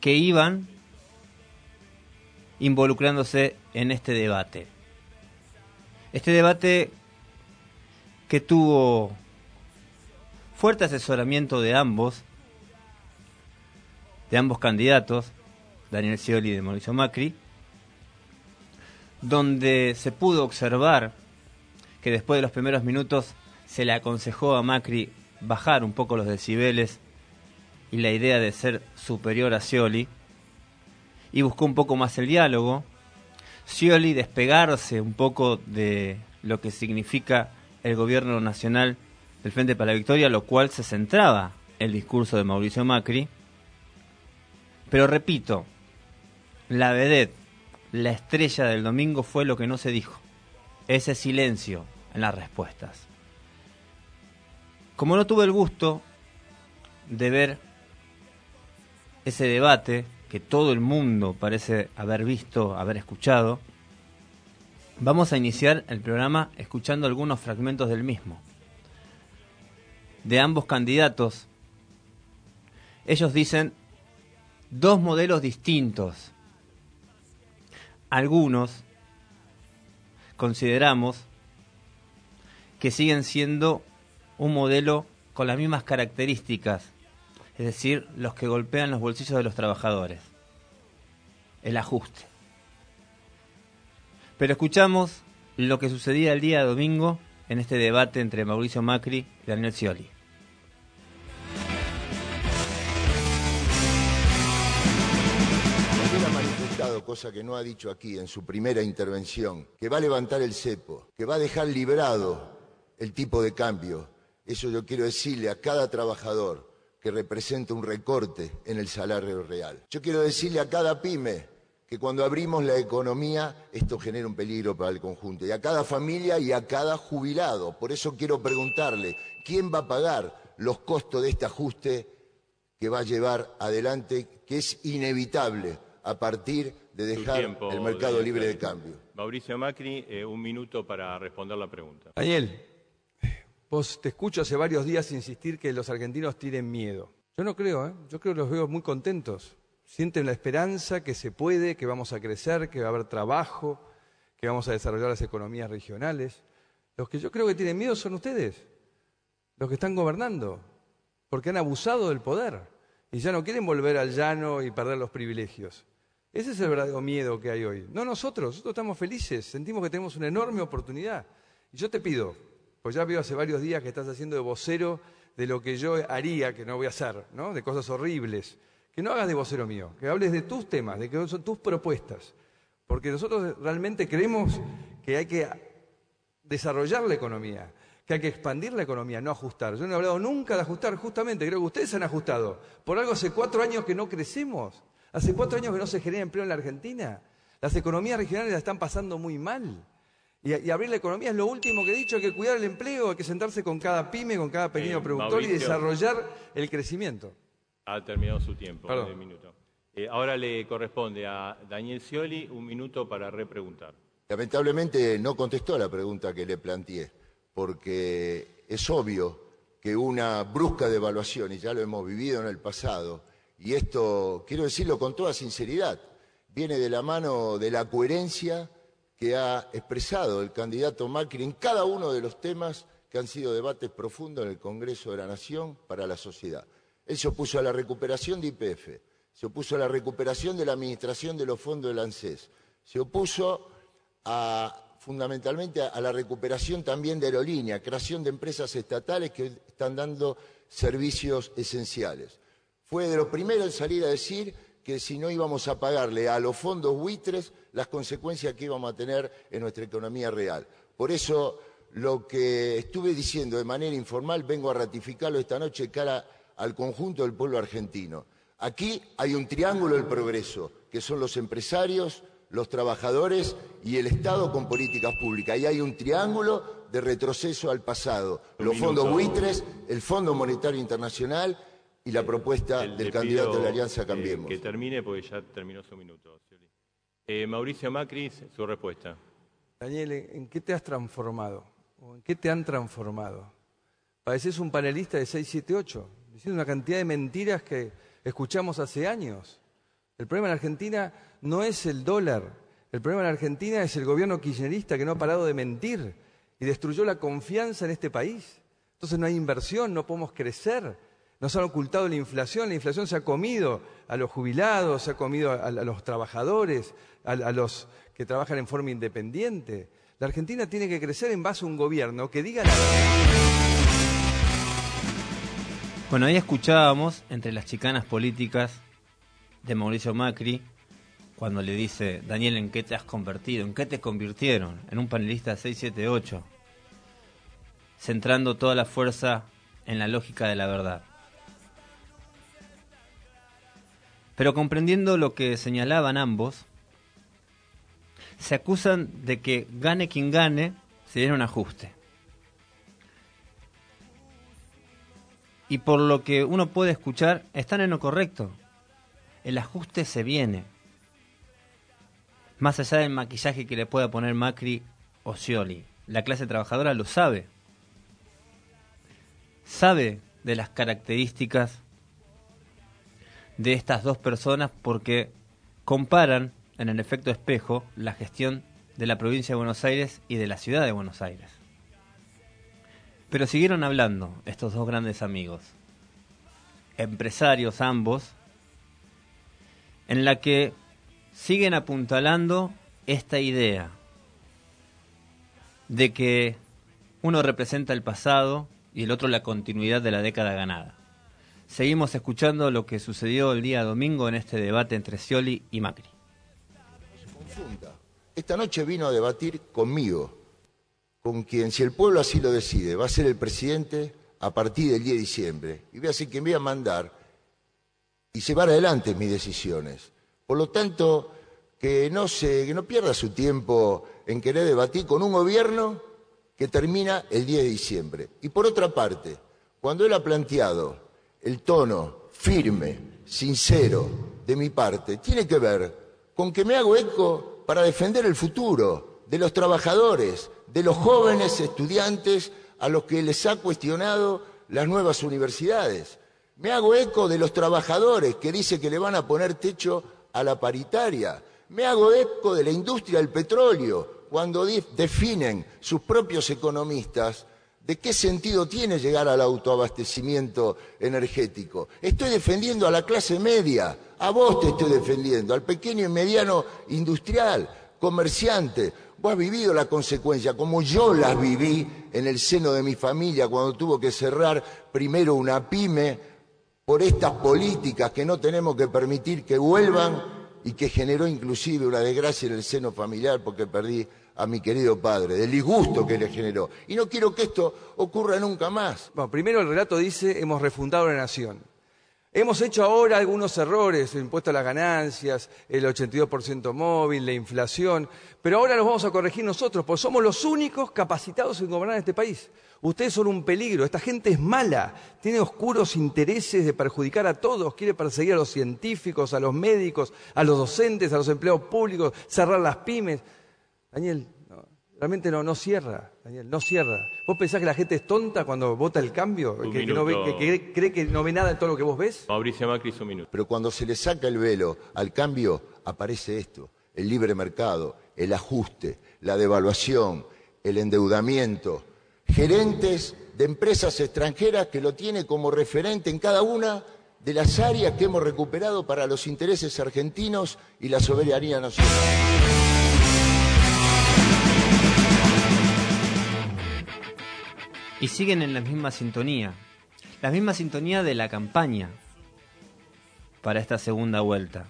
que iban involucrándose en este debate. Este debate que tuvo fuerte asesoramiento de ambos candidatos, Daniel Scioli y de Mauricio Macri, donde se pudo observar que después de los primeros minutos se le aconsejó a Macri bajar un poco los decibeles y la idea de ser superior a Scioli, y buscó un poco más el diálogo. Scioli despegarse un poco de lo que significa el gobierno nacional del Frente para la Victoria, lo cual se centraba el discurso de Mauricio Macri. Pero repito, la vedette, la estrella del domingo fue lo que no se dijo, ese silencio en las respuestas. Como no tuve el gusto de ver ese debate que todo el mundo parece haber visto, haber escuchado, vamos a iniciar el programa escuchando algunos fragmentos del mismo. De ambos candidatos, ellos dicen dos modelos distintos. Algunos consideramos que siguen siendo un modelo con las mismas características, es decir, los que golpean los bolsillos de los trabajadores, el ajuste. Pero escuchamos lo que sucedía el día domingo en este debate entre Mauricio Macri y Daniel Scioli. Él ha manifestado, cosa que no ha dicho aquí en su primera intervención, que va a levantar el cepo, que va a dejar librado el tipo de cambio. Eso yo quiero decirle a cada trabajador que representa un recorte en el salario real. Yo quiero decirle a cada pyme que cuando abrimos la economía esto genera un peligro para el conjunto, y a cada familia y a cada jubilado. Por eso quiero preguntarle, ¿quién va a pagar los costos de este ajuste que va a llevar adelante, que es inevitable a partir de dejar el mercado libre de cambio? Mauricio Macri, un minuto para responder la pregunta. Daniel, vos te escucho hace varios días insistir que los argentinos tienen miedo. Yo no creo, yo creo que los veo muy contentos. Sienten la esperanza que se puede, que vamos a crecer, que va a haber trabajo, que vamos a desarrollar las economías regionales. Los que yo creo que tienen miedo son ustedes, los que están gobernando, porque han abusado del poder y ya no quieren volver al llano y perder los privilegios. Ese es el verdadero miedo que hay hoy. No nosotros estamos felices, sentimos que tenemos una enorme oportunidad. Y yo te pido, pues ya veo hace varios días que estás haciendo de vocero de lo que yo haría, que no voy a hacer, ¿no? De cosas horribles. Que no hagas de vocero mío, que hables de tus temas, de que son tus propuestas. Porque nosotros realmente creemos que hay que desarrollar la economía, que hay que expandir la economía, no ajustar. Yo no he hablado nunca de ajustar, justamente, creo que ustedes han ajustado. Por algo hace 4 años que no crecemos, hace 4 años que no se genera empleo en la Argentina. Las economías regionales la están pasando muy mal. Y abrir la economía es lo último que he dicho, hay que cuidar el empleo, hay que sentarse con cada pyme, con cada pequeño productor Mauricio, y desarrollar el crecimiento. Ha terminado su tiempo, Perdón. un minuto. Ahora le corresponde a Daniel Scioli un minuto para repreguntar. Lamentablemente no contestó a la pregunta que le planteé, porque es obvio que una brusca devaluación, y ya lo hemos vivido en el pasado, y esto, quiero decirlo con toda sinceridad, viene de la mano de la coherencia que ha expresado el candidato Macri en cada uno de los temas que han sido debates profundos en el Congreso de la Nación para la sociedad. Él se opuso a la recuperación de YPF, se opuso a la recuperación de la administración de los fondos del ANSES, se opuso fundamentalmente a la recuperación también de aerolínea, creación de empresas estatales que están dando servicios esenciales. Fue de los primeros en salir a decir que si no íbamos a pagarle a los fondos buitres las consecuencias que íbamos a tener en nuestra economía real. Por eso lo que estuve diciendo de manera informal vengo a ratificarlo esta noche cara al conjunto del pueblo argentino. Aquí hay un triángulo del progreso, que son los empresarios, los trabajadores y el Estado con políticas públicas. Ahí hay un triángulo de retroceso al pasado. Los fondos buitres, el Fondo Monetario Internacional y la propuesta del candidato de la Alianza Cambiemos. Que termine porque ya terminó su minuto. Mauricio Macri, su respuesta. Daniel, ¿en qué te has transformado? ¿O en qué te han transformado? Pareces un panelista de 678, diciendo una cantidad de mentiras que escuchamos hace años. El problema en Argentina no es el dólar. El problema en Argentina es el gobierno kirchnerista que no ha parado de mentir y destruyó la confianza en este país. Entonces no hay inversión, no podemos crecer. Nos han ocultado la inflación se ha comido a los jubilados, se ha comido a los trabajadores, a los que trabajan en forma independiente. La Argentina tiene que crecer en base a un gobierno que diga la verdad. Bueno, ahí escuchábamos entre las chicanas políticas de Mauricio Macri, cuando le dice: Daniel, ¿en qué te has convertido? ¿En qué te convirtieron? En un panelista 678, centrando toda la fuerza en la lógica de la verdad. Pero comprendiendo lo que señalaban ambos, se acusan de que gane quien gane, se viene un ajuste. Y por lo que uno puede escuchar, están en lo correcto. El ajuste se viene. Más allá del maquillaje que le pueda poner Macri o Scioli, la clase trabajadora lo sabe. Sabe de las características de estas dos personas porque comparan en el efecto espejo la gestión de la provincia de Buenos Aires y de la ciudad de Buenos Aires. Pero siguieron hablando estos dos grandes amigos, empresarios ambos, en la que siguen apuntalando esta idea de que uno representa el pasado y el otro la continuidad de la década ganada. Seguimos escuchando lo que sucedió el día domingo en este debate entre Scioli y Macri. No se confunda. Esta noche vino a debatir conmigo, con quien, si el pueblo así lo decide, va a ser el presidente a partir del 10 de diciembre. Y voy a ser quien voy a mandar y llevar adelante mis decisiones. Por lo tanto, que no pierda su tiempo en querer debatir con un gobierno que termina el 10 de diciembre. Y por otra parte, cuando él ha planteado el tono firme, sincero de mi parte, tiene que ver con que me hago eco para defender el futuro de los trabajadores, de los jóvenes estudiantes a los que les ha cuestionado las nuevas universidades. Me hago eco de los trabajadores que dicen que le van a poner techo a la paritaria. Me hago eco de la industria del petróleo cuando definen sus propios economistas ¿de qué sentido tiene llegar al autoabastecimiento energético? Estoy defendiendo a la clase media, a vos te estoy defendiendo, al pequeño y mediano industrial, comerciante. Vos has vivido la consecuencia, como yo las viví en el seno de mi familia cuando tuvo que cerrar primero una pyme por estas políticas que no tenemos que permitir que vuelvan y que generó inclusive una desgracia en el seno familiar porque perdí a mi querido padre, del disgusto que le generó. Y no quiero que esto ocurra nunca más. Bueno, primero el relato dice, hemos refundado la nación. Hemos hecho ahora algunos errores, el impuesto a las ganancias, el 82% móvil, la inflación, pero ahora los vamos a corregir nosotros, porque somos los únicos capacitados en gobernar este país. Ustedes son un peligro, esta gente es mala, tiene oscuros intereses de perjudicar a todos, quiere perseguir a los científicos, a los médicos, a los docentes, a los empleados públicos, cerrar las pymes. Daniel, realmente no cierra, Daniel, no cierra. ¿Vos pensás que la gente es tonta cuando vota el cambio? Que cree que no ve nada de todo lo que vos ves? Mauricio Macri, un minuto. Pero cuando se le saca el velo al cambio, aparece esto, el libre mercado, el ajuste, la devaluación, el endeudamiento, gerentes de empresas extranjeras que lo tienen como referente en cada una de las áreas que hemos recuperado para los intereses argentinos y la soberanía nacional. Y siguen en la misma sintonía de la campaña para esta segunda vuelta,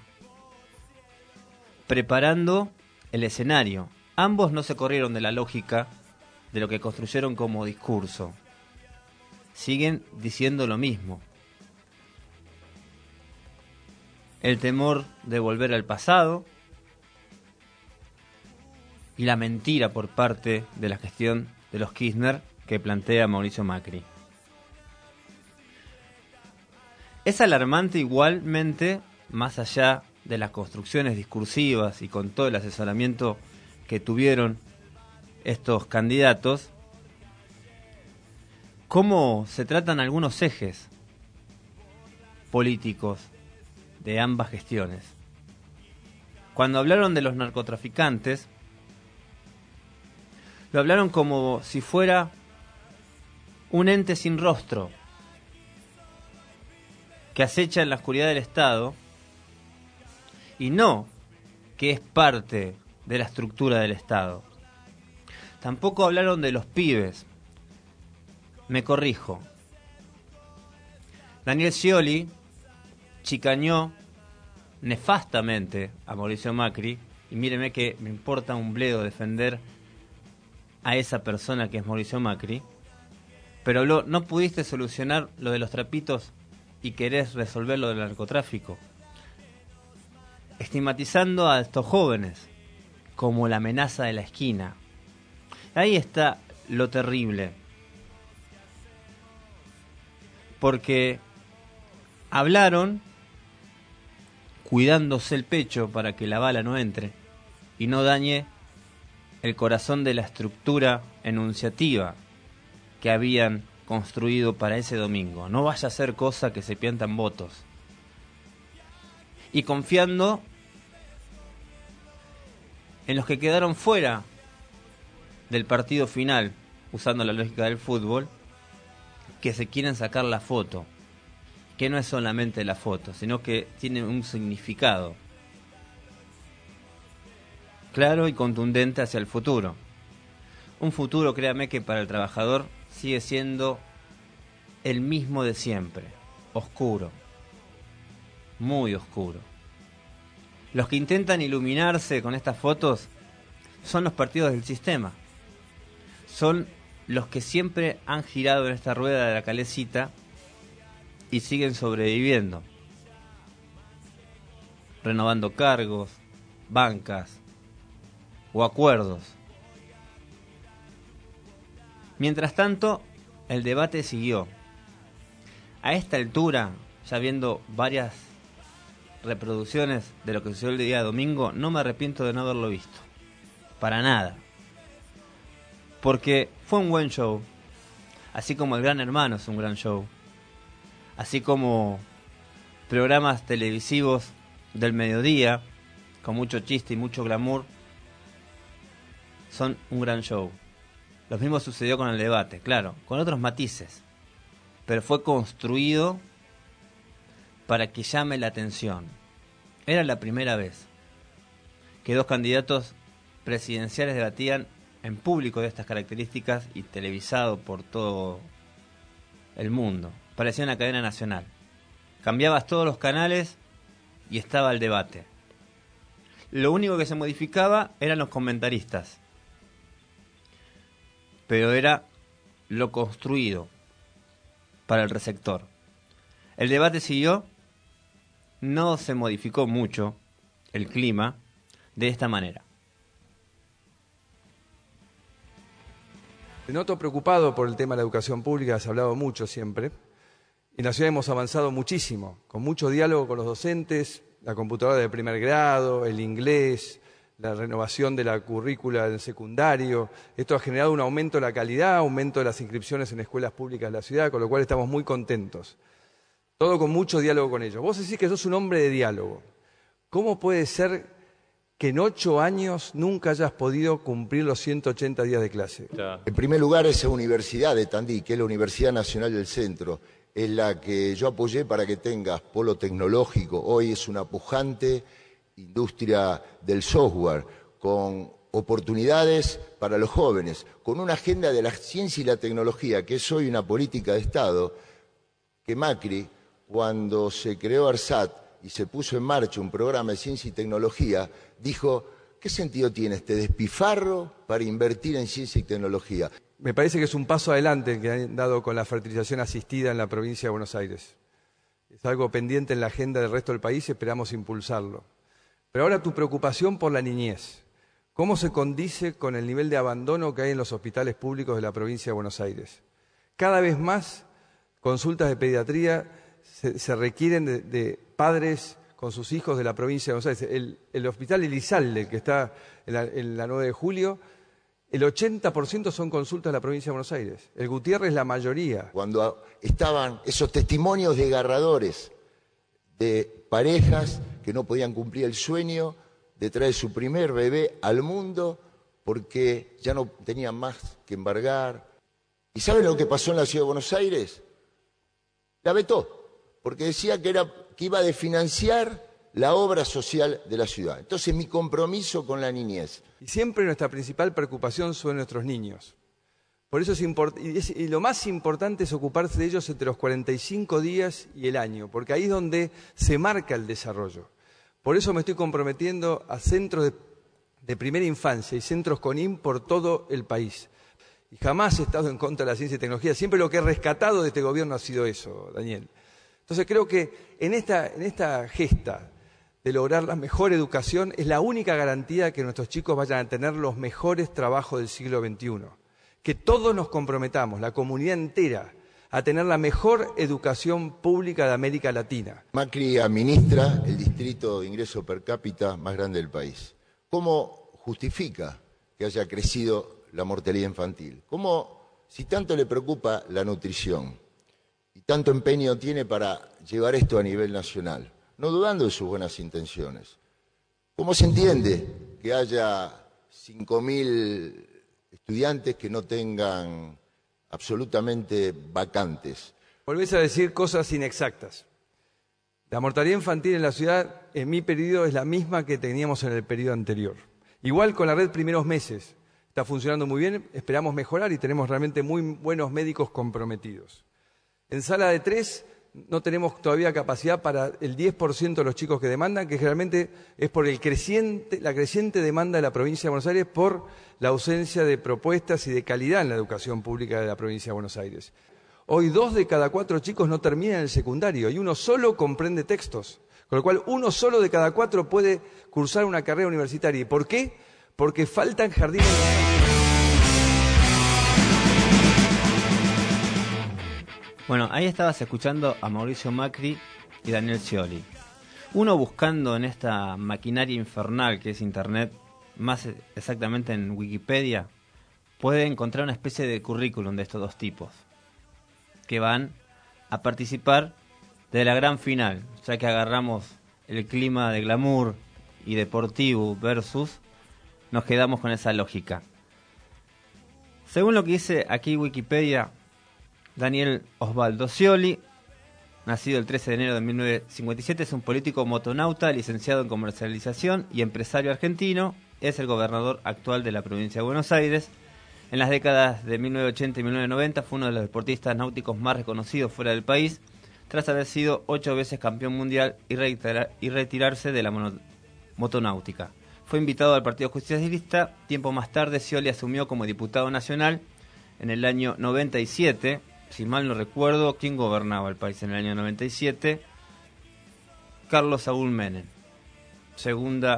preparando el escenario. Ambos no se corrieron de la lógica de lo que construyeron como discurso. Siguen diciendo lo mismo. El temor de volver al pasado y la mentira por parte de la gestión de los Kirchner que plantea Mauricio Macri. Es alarmante igualmente, más allá de las construcciones discursivas y con todo el asesoramiento que tuvieron estos candidatos, cómo se tratan algunos ejes políticos de ambas gestiones. Cuando hablaron de los narcotraficantes, lo hablaron como si fuera un ente sin rostro que acecha en la oscuridad del Estado y no que es parte de la estructura del Estado. Tampoco hablaron de los pibes. Me corrijo. Daniel Scioli chicañó nefastamente a Mauricio Macri, y míreme que me importa un bledo defender a esa persona que es Mauricio Macri, pero habló, no pudiste solucionar lo de los trapitos y querés resolver lo del narcotráfico, estigmatizando a estos jóvenes como la amenaza de la esquina. Ahí está lo terrible, porque hablaron cuidándose el pecho para que la bala no entre y no dañe el corazón de la estructura enunciativa que habían construido para ese domingo. No vaya a ser cosa que se pientan votos. Y confiando en los que quedaron fuera del partido final, usando la lógica del fútbol, que se quieren sacar la foto, que no es solamente la foto, sino que tiene un significado claro y contundente hacia el futuro. Un futuro, créame, que para el trabajador sigue siendo el mismo de siempre, oscuro, muy oscuro. Los que intentan iluminarse con estas fotos son los partidos del sistema, son los que siempre han girado en esta rueda de la calecita y siguen sobreviviendo, renovando cargos, bancas o acuerdos. Mientras tanto, el debate siguió. A esta altura, ya viendo varias reproducciones de lo que sucedió el día domingo, no me arrepiento de no haberlo visto, para nada, porque fue un buen show, así como El Gran Hermano es un gran show, así como programas televisivos del mediodía, con mucho chiste y mucho glamour, son un gran show. Lo mismo sucedió con el debate, claro, con otros matices, pero fue construido para que llame la atención. Era la primera vez que dos candidatos presidenciales debatían en público de estas características y televisado por todo el mundo. Parecía una cadena nacional. Cambiabas todos los canales y estaba el debate. Lo único que se modificaba eran los comentaristas, pero era lo construido para el receptor. El debate siguió, no se modificó mucho el clima de esta manera. Te noto preocupado por el tema de la educación pública, has hablado mucho siempre. En la ciudad hemos avanzado muchísimo, con mucho diálogo con los docentes, la computadora de primer grado, el inglés, la renovación de la currícula del secundario. Esto ha generado un aumento de la calidad, aumento de las inscripciones en escuelas públicas de la ciudad, con lo cual estamos muy contentos. Todo con mucho diálogo con ellos. Vos decís que sos un hombre de diálogo. ¿Cómo puede ser que en 8 años nunca hayas podido cumplir los 180 días de clase? En primer lugar, esa universidad de Tandil, que es la Universidad Nacional del Centro, es la que yo apoyé para que tengas polo tecnológico. Hoy es una pujante industria del software, con oportunidades para los jóvenes, con una agenda de la ciencia y la tecnología, que es hoy una política de Estado, que Macri, cuando se creó ARSAT y se puso en marcha un programa de ciencia y tecnología, dijo, ¿qué sentido tiene este despifarro para invertir en ciencia y tecnología? Me parece que es un paso adelante el que han dado con la fertilización asistida en la provincia de Buenos Aires. Es algo pendiente en la agenda del resto del país y esperamos impulsarlo. Pero ahora tu preocupación por la niñez. ¿Cómo se condice con el nivel de abandono que hay en los hospitales públicos de la provincia de Buenos Aires? Cada vez más consultas de pediatría se requieren de padres con sus hijos de la provincia de Buenos Aires. El hospital Elizalde, que está en la 9 de julio, el 80% son consultas de la provincia de Buenos Aires. El Gutiérrez la mayoría. Cuando estaban esos testimonios desgarradores de parejas que no podían cumplir el sueño de traer su primer bebé al mundo porque ya no tenían más que embargar. ¿Y saben lo que pasó en la Ciudad de Buenos Aires? La vetó, porque decía que iba a desfinanciar la obra social de la ciudad. Entonces, mi compromiso con la niñez. Y siempre nuestra principal preocupación son nuestros niños. Por eso y lo más importante es ocuparse de ellos entre los 45 días y el año, porque ahí es donde se marca el desarrollo. Por eso me estoy comprometiendo a centros de primera infancia y centros CONIN por todo el país. Y jamás he estado en contra de la ciencia y tecnología. Siempre lo que he rescatado de este gobierno ha sido eso, Daniel. Entonces creo que en esta gesta de lograr la mejor educación es la única garantía que nuestros chicos vayan a tener los mejores trabajos del siglo XXI. Que todos nos comprometamos, la comunidad entera, a tener la mejor educación pública de América Latina. Macri administra el distrito de ingreso per cápita más grande del país. ¿Cómo justifica que haya crecido la mortalidad infantil? ¿Cómo, si tanto le preocupa la nutrición y tanto empeño tiene para llevar esto a nivel nacional, no dudando de sus buenas intenciones, cómo se entiende que haya 5.000 estudiantes que no tengan absolutamente vacantes? Volvés a decir cosas inexactas. La mortalidad infantil en la ciudad, en mi periodo, es la misma que teníamos en el periodo anterior. Igual con la red Primeros Meses. Está funcionando muy bien, esperamos mejorar y tenemos realmente muy buenos médicos comprometidos. En sala de 3 no tenemos todavía capacidad para el 10% de los chicos que demandan, que realmente es por la creciente demanda de la provincia de Buenos Aires por la ausencia de propuestas y de calidad en la educación pública de la provincia de Buenos Aires. Hoy 2 de cada 4 chicos no terminan el secundario y uno solo comprende textos, con lo cual 1 solo de cada 4 puede cursar una carrera universitaria. ¿Y por qué? Porque faltan jardines. Bueno, ahí estabas escuchando a Mauricio Macri y Daniel Scioli. Uno buscando en esta maquinaria infernal que es Internet, más exactamente en Wikipedia, puede encontrar una especie de currículum de estos dos tipos que van a participar de la gran final, ya que agarramos el clima de glamour y deportivo versus, nos quedamos con esa lógica. Según lo que dice aquí Wikipedia, Daniel Osvaldo Scioli, nacido el 13 de enero de 1957, es un político motonauta, licenciado en comercialización y empresario argentino. Es el gobernador actual de la provincia de Buenos Aires. En las décadas de 1980 y 1990 fue uno de los deportistas náuticos más reconocidos fuera del país, tras haber sido 8 veces campeón mundial y retirarse de la motonáutica. Fue invitado al Partido Justicialista. Tiempo más tarde, Scioli asumió como diputado nacional en el año 97. Si mal no recuerdo, ¿quién gobernaba el país en el año 97? Carlos Saúl Menem. Segundo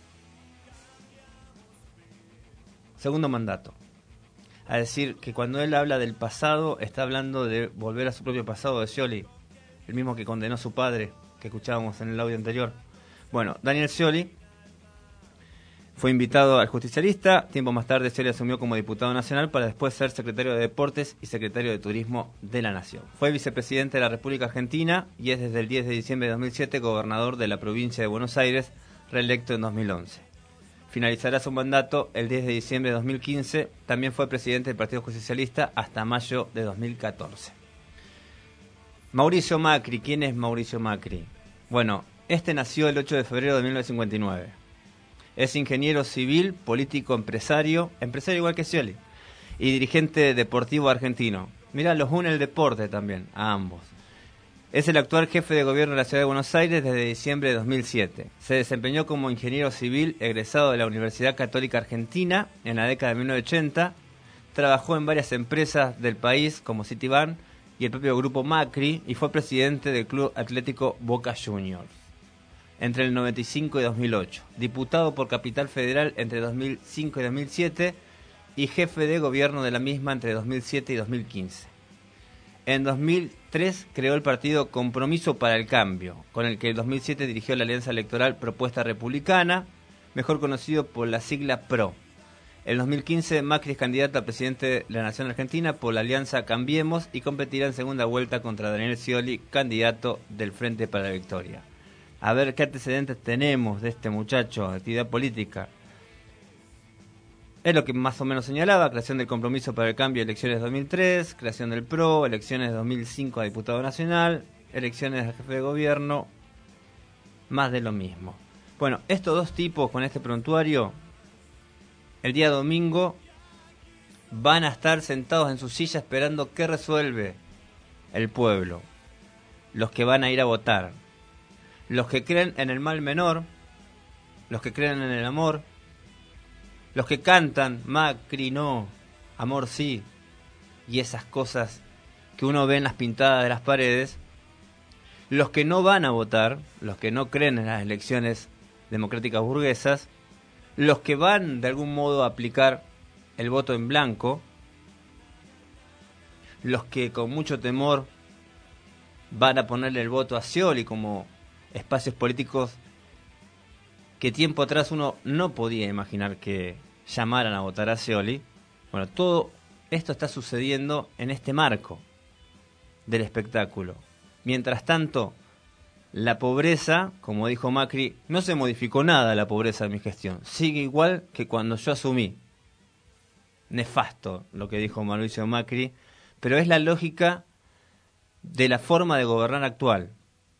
mandato. A decir que cuando él habla del pasado, está hablando de volver a su propio pasado de Scioli, el mismo que condenó a su padre, que escuchábamos en el audio anterior. Bueno, Daniel Scioli fue invitado al Justicialista. Tiempo más tarde, Scioli asumió como diputado nacional para después ser secretario de Deportes y secretario de Turismo de la Nación. Fue vicepresidente de la República Argentina y es desde el 10 de diciembre de 2007 gobernador de la provincia de Buenos Aires, reelecto en 2011. Finalizará su mandato el 10 de diciembre de 2015. También fue presidente del Partido Justicialista hasta mayo de 2014. Mauricio Macri. ¿Quién es Mauricio Macri? Bueno, este nació el 8 de febrero de 1959. Es ingeniero civil, político, empresario igual que Scioli, y dirigente deportivo argentino. Mirá, los une el deporte también, a ambos. Es el actual jefe de gobierno de la Ciudad de Buenos Aires desde diciembre de 2007. Se desempeñó como ingeniero civil egresado de la Universidad Católica Argentina en la década de 1980. Trabajó en varias empresas del país como Citibank y el propio grupo Macri y fue presidente del Club Atlético Boca Juniors entre el 95 y 2008. Diputado por Capital Federal entre 2005 y 2007 y jefe de gobierno de la misma entre 2007 y 2015. En 2003 creó el partido Compromiso para el Cambio, con el que en 2007 dirigió la alianza electoral Propuesta Republicana, mejor conocido por la sigla PRO. En 2015 Macri es candidato a presidente de la Nación Argentina por la alianza Cambiemos y competirá en segunda vuelta contra Daniel Scioli, candidato del Frente para la Victoria. a ver qué antecedentes tenemos de este muchacho de actividad política. Es lo que más o menos señalaba: creación del Compromiso para el Cambio, elecciones 2003, creación del PRO, elecciones 2005 a diputado nacional, elecciones a jefe de gobierno, más de lo mismo. Bueno, estos dos tipos con este prontuario, el día domingo, van a estar sentados en su silla esperando qué resuelve el pueblo, los que van a ir a votar, los que creen en el mal menor, los que creen en el amor, los que cantan Macri no, amor sí, y esas cosas que uno ve en las pintadas de las paredes, los que no van a votar, los que no creen en las elecciones democráticas burguesas, los que van de algún modo a aplicar el voto en blanco, los que con mucho temor van a ponerle el voto a Scioli como espacios políticos que tiempo atrás uno no podía imaginar que llamaran a votar a Scioli. Bueno, todo esto está sucediendo en este marco del espectáculo. Mientras tanto, la pobreza, como dijo Macri, no se modificó nada la pobreza de mi gestión. Sigue igual que cuando yo asumí. Nefasto lo que dijo Mauricio Macri, pero es la lógica de la forma de gobernar actual,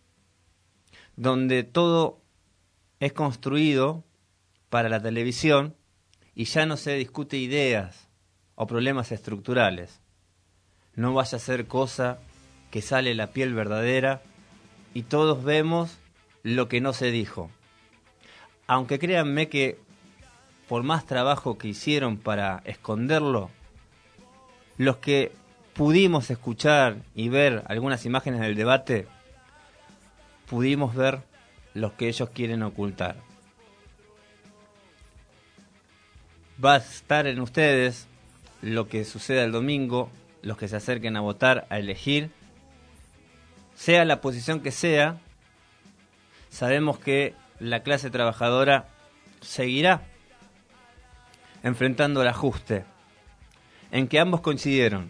donde todo es construido para la televisión y ya no se discute ideas o problemas estructurales. No vaya a ser cosa que sale la piel verdadera y todos vemos lo que no se dijo. Aunque créanme que por más trabajo que hicieron para esconderlo, los que pudimos escuchar y ver algunas imágenes del debate, pudimos ver lo que ellos quieren ocultar. Va a estar en ustedes lo que suceda el domingo, los que se acerquen a votar, a elegir, sea la posición que sea. Sabemos que la clase trabajadora seguirá enfrentando el ajuste, en que ambos coincidieron.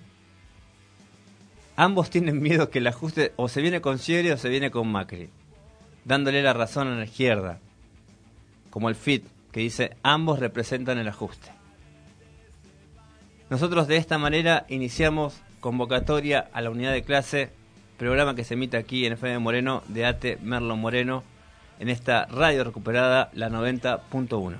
Ambos tienen miedo que el ajuste o se viene con Scioli o se viene con Macri, dándole la razón a la izquierda, como el FIT, que dice ambos representan el ajuste. Nosotros de esta manera iniciamos convocatoria a la unidad de clase, programa que se emite aquí en FM Moreno de ATE Merlo Moreno, en esta radio recuperada, la 90.1.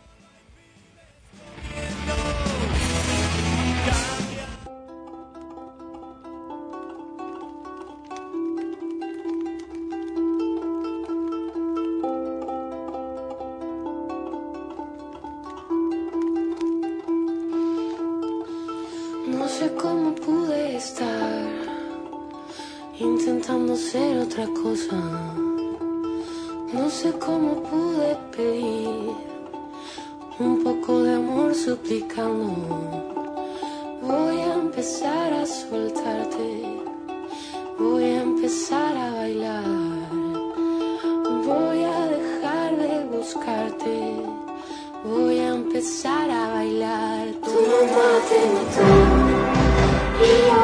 No sé cómo pude estar intentando ser otra cosa. No sé cómo pude pedir un poco de amor suplicando. Voy a empezar a soltarte, voy a empezar a bailar, voy a dejar de buscarte, voy a empezar a bailar. Tu mamá te mató y yo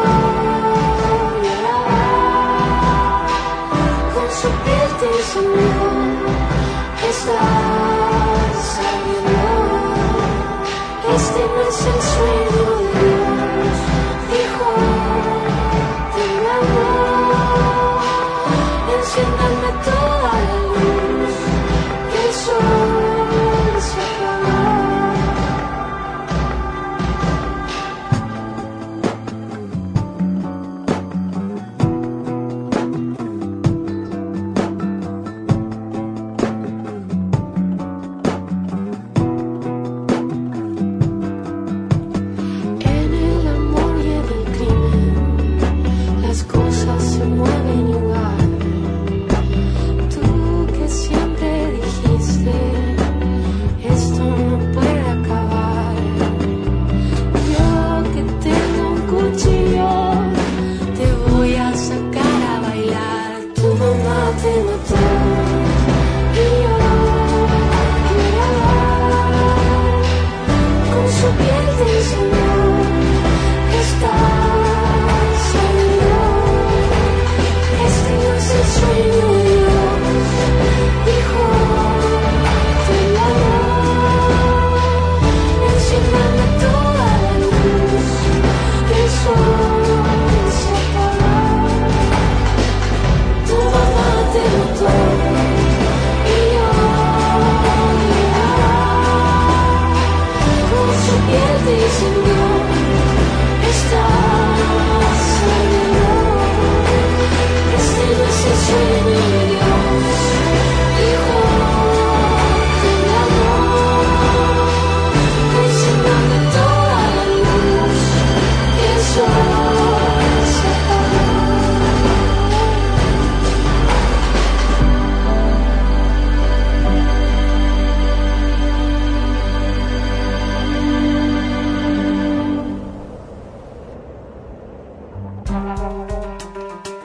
lloraba. Con su piel te enseñó, estás sabiendo. Este no es el sueño de Dios, dijo, temblando. Enciéndame toda la luz, que el sol se acabó.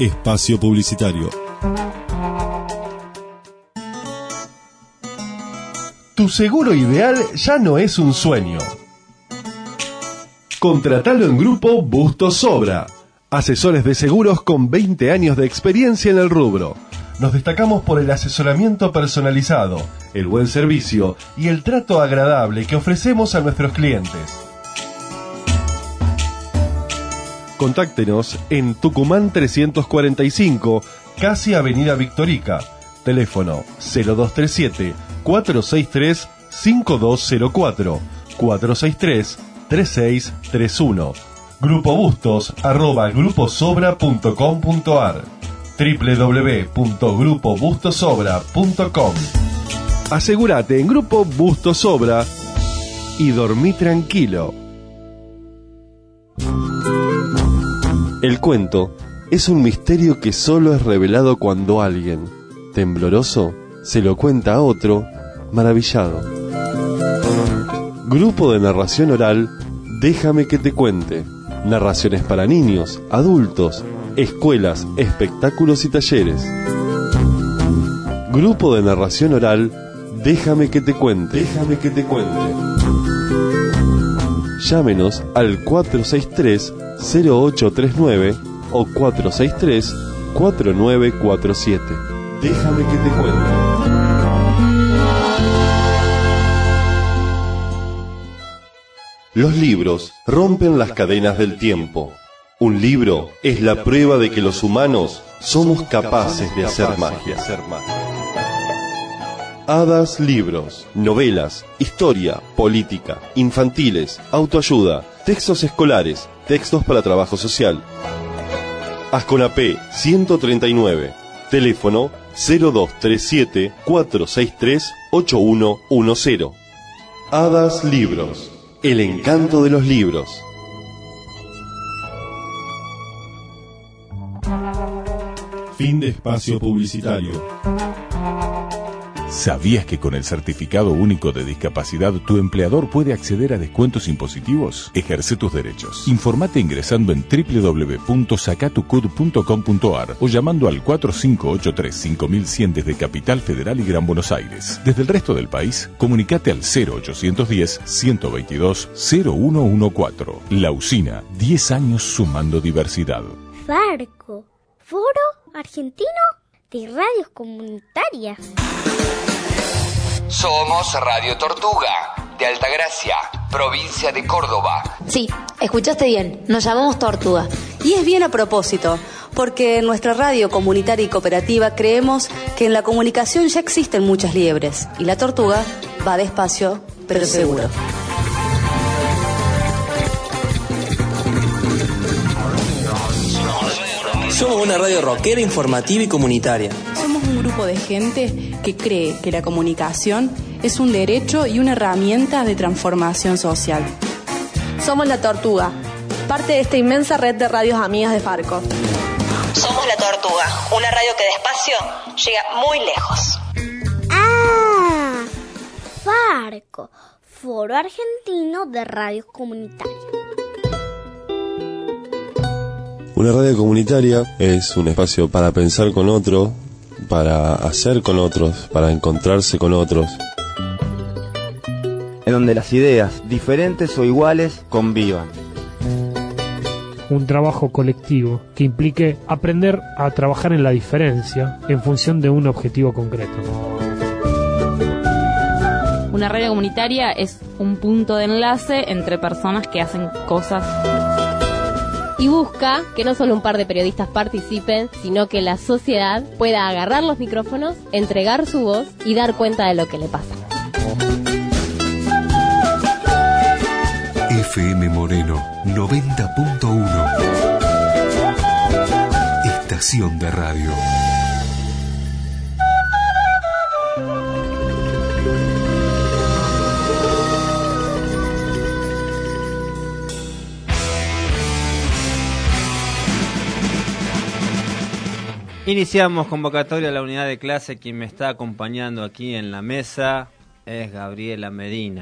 Espacio publicitario. Tu seguro ideal ya no es un sueño. Contratalo en Grupo Bustos Sobra. Asesores de seguros con 20 años de experiencia en el rubro. Nos destacamos por el asesoramiento personalizado, el buen servicio y el trato agradable que ofrecemos a nuestros clientes. Contáctenos en Tucumán 345, casi Avenida Victorica. Teléfono 0237-463-5204, 463-3631. grupobustos@gruposobra.com.ar, www.grupobustosobra.com. Asegúrate en Grupo Bustos Sobra y dormí tranquilo. El cuento es un misterio que solo es revelado cuando alguien, tembloroso, se lo cuenta a otro, maravillado. Grupo de narración oral, Déjame que te cuente. Narraciones para niños, adultos, escuelas, espectáculos y talleres. Grupo de narración oral, Déjame que te cuente. Déjame que te cuente. Llámenos al 463-0839 o 463-4947. Déjame que te cuente. Los libros rompen las cadenas del tiempo. Un libro es la prueba de que los humanos somos capaces de hacer magia. Hadas Libros, novelas, historia, política, infantiles, autoayuda, textos escolares, textos para trabajo social. Asconapé 139, teléfono 0237-463-8110. Hadas Libros, el encanto de los libros. Fin de espacio publicitario. ¿Sabías que con el Certificado Único de Discapacidad tu empleador puede acceder a descuentos impositivos? Ejerce tus derechos. Informate ingresando en www.sacatucud.com.ar o llamando al 4583-5100 desde Capital Federal y Gran Buenos Aires. Desde el resto del país, comunicate al 0810-122-0114. La Usina, 10 años sumando diversidad. Farco, Foro Argentino de Radios Comunitarias. Somos Radio Tortuga, de Altagracia, provincia de Córdoba. Sí, escuchaste bien, nos llamamos Tortuga. Y es bien a propósito, porque en nuestra radio comunitaria y cooperativa creemos que en la comunicación ya existen muchas liebres, y la tortuga va despacio, pero seguro. Somos una radio rockera, informativa y comunitaria. Somos un grupo de gente que cree que la comunicación es un derecho y una herramienta de transformación social. Somos La Tortuga, parte de esta inmensa red de radios amigas de Farco. Somos La Tortuga, una radio que despacio llega muy lejos. ¡Ah! Farco, Foro Argentino de Radios Comunitarias. Una radio comunitaria es un espacio para pensar con otro, para hacer con otros, para encontrarse con otros. En donde las ideas, diferentes o iguales, convivan. Un trabajo colectivo que implique aprender a trabajar en la diferencia en función de un objetivo concreto. Una radio comunitaria es un punto de enlace entre personas que hacen cosas. Y busca que no solo un par de periodistas participen, sino que la sociedad pueda agarrar los micrófonos, entregar su voz y dar cuenta de lo que le pasa. FM Moreno 90.1. Estación de radio. Iniciamos convocatoria a la unidad de clase. Quien me está acompañando aquí en la mesa es Gabriela Medina.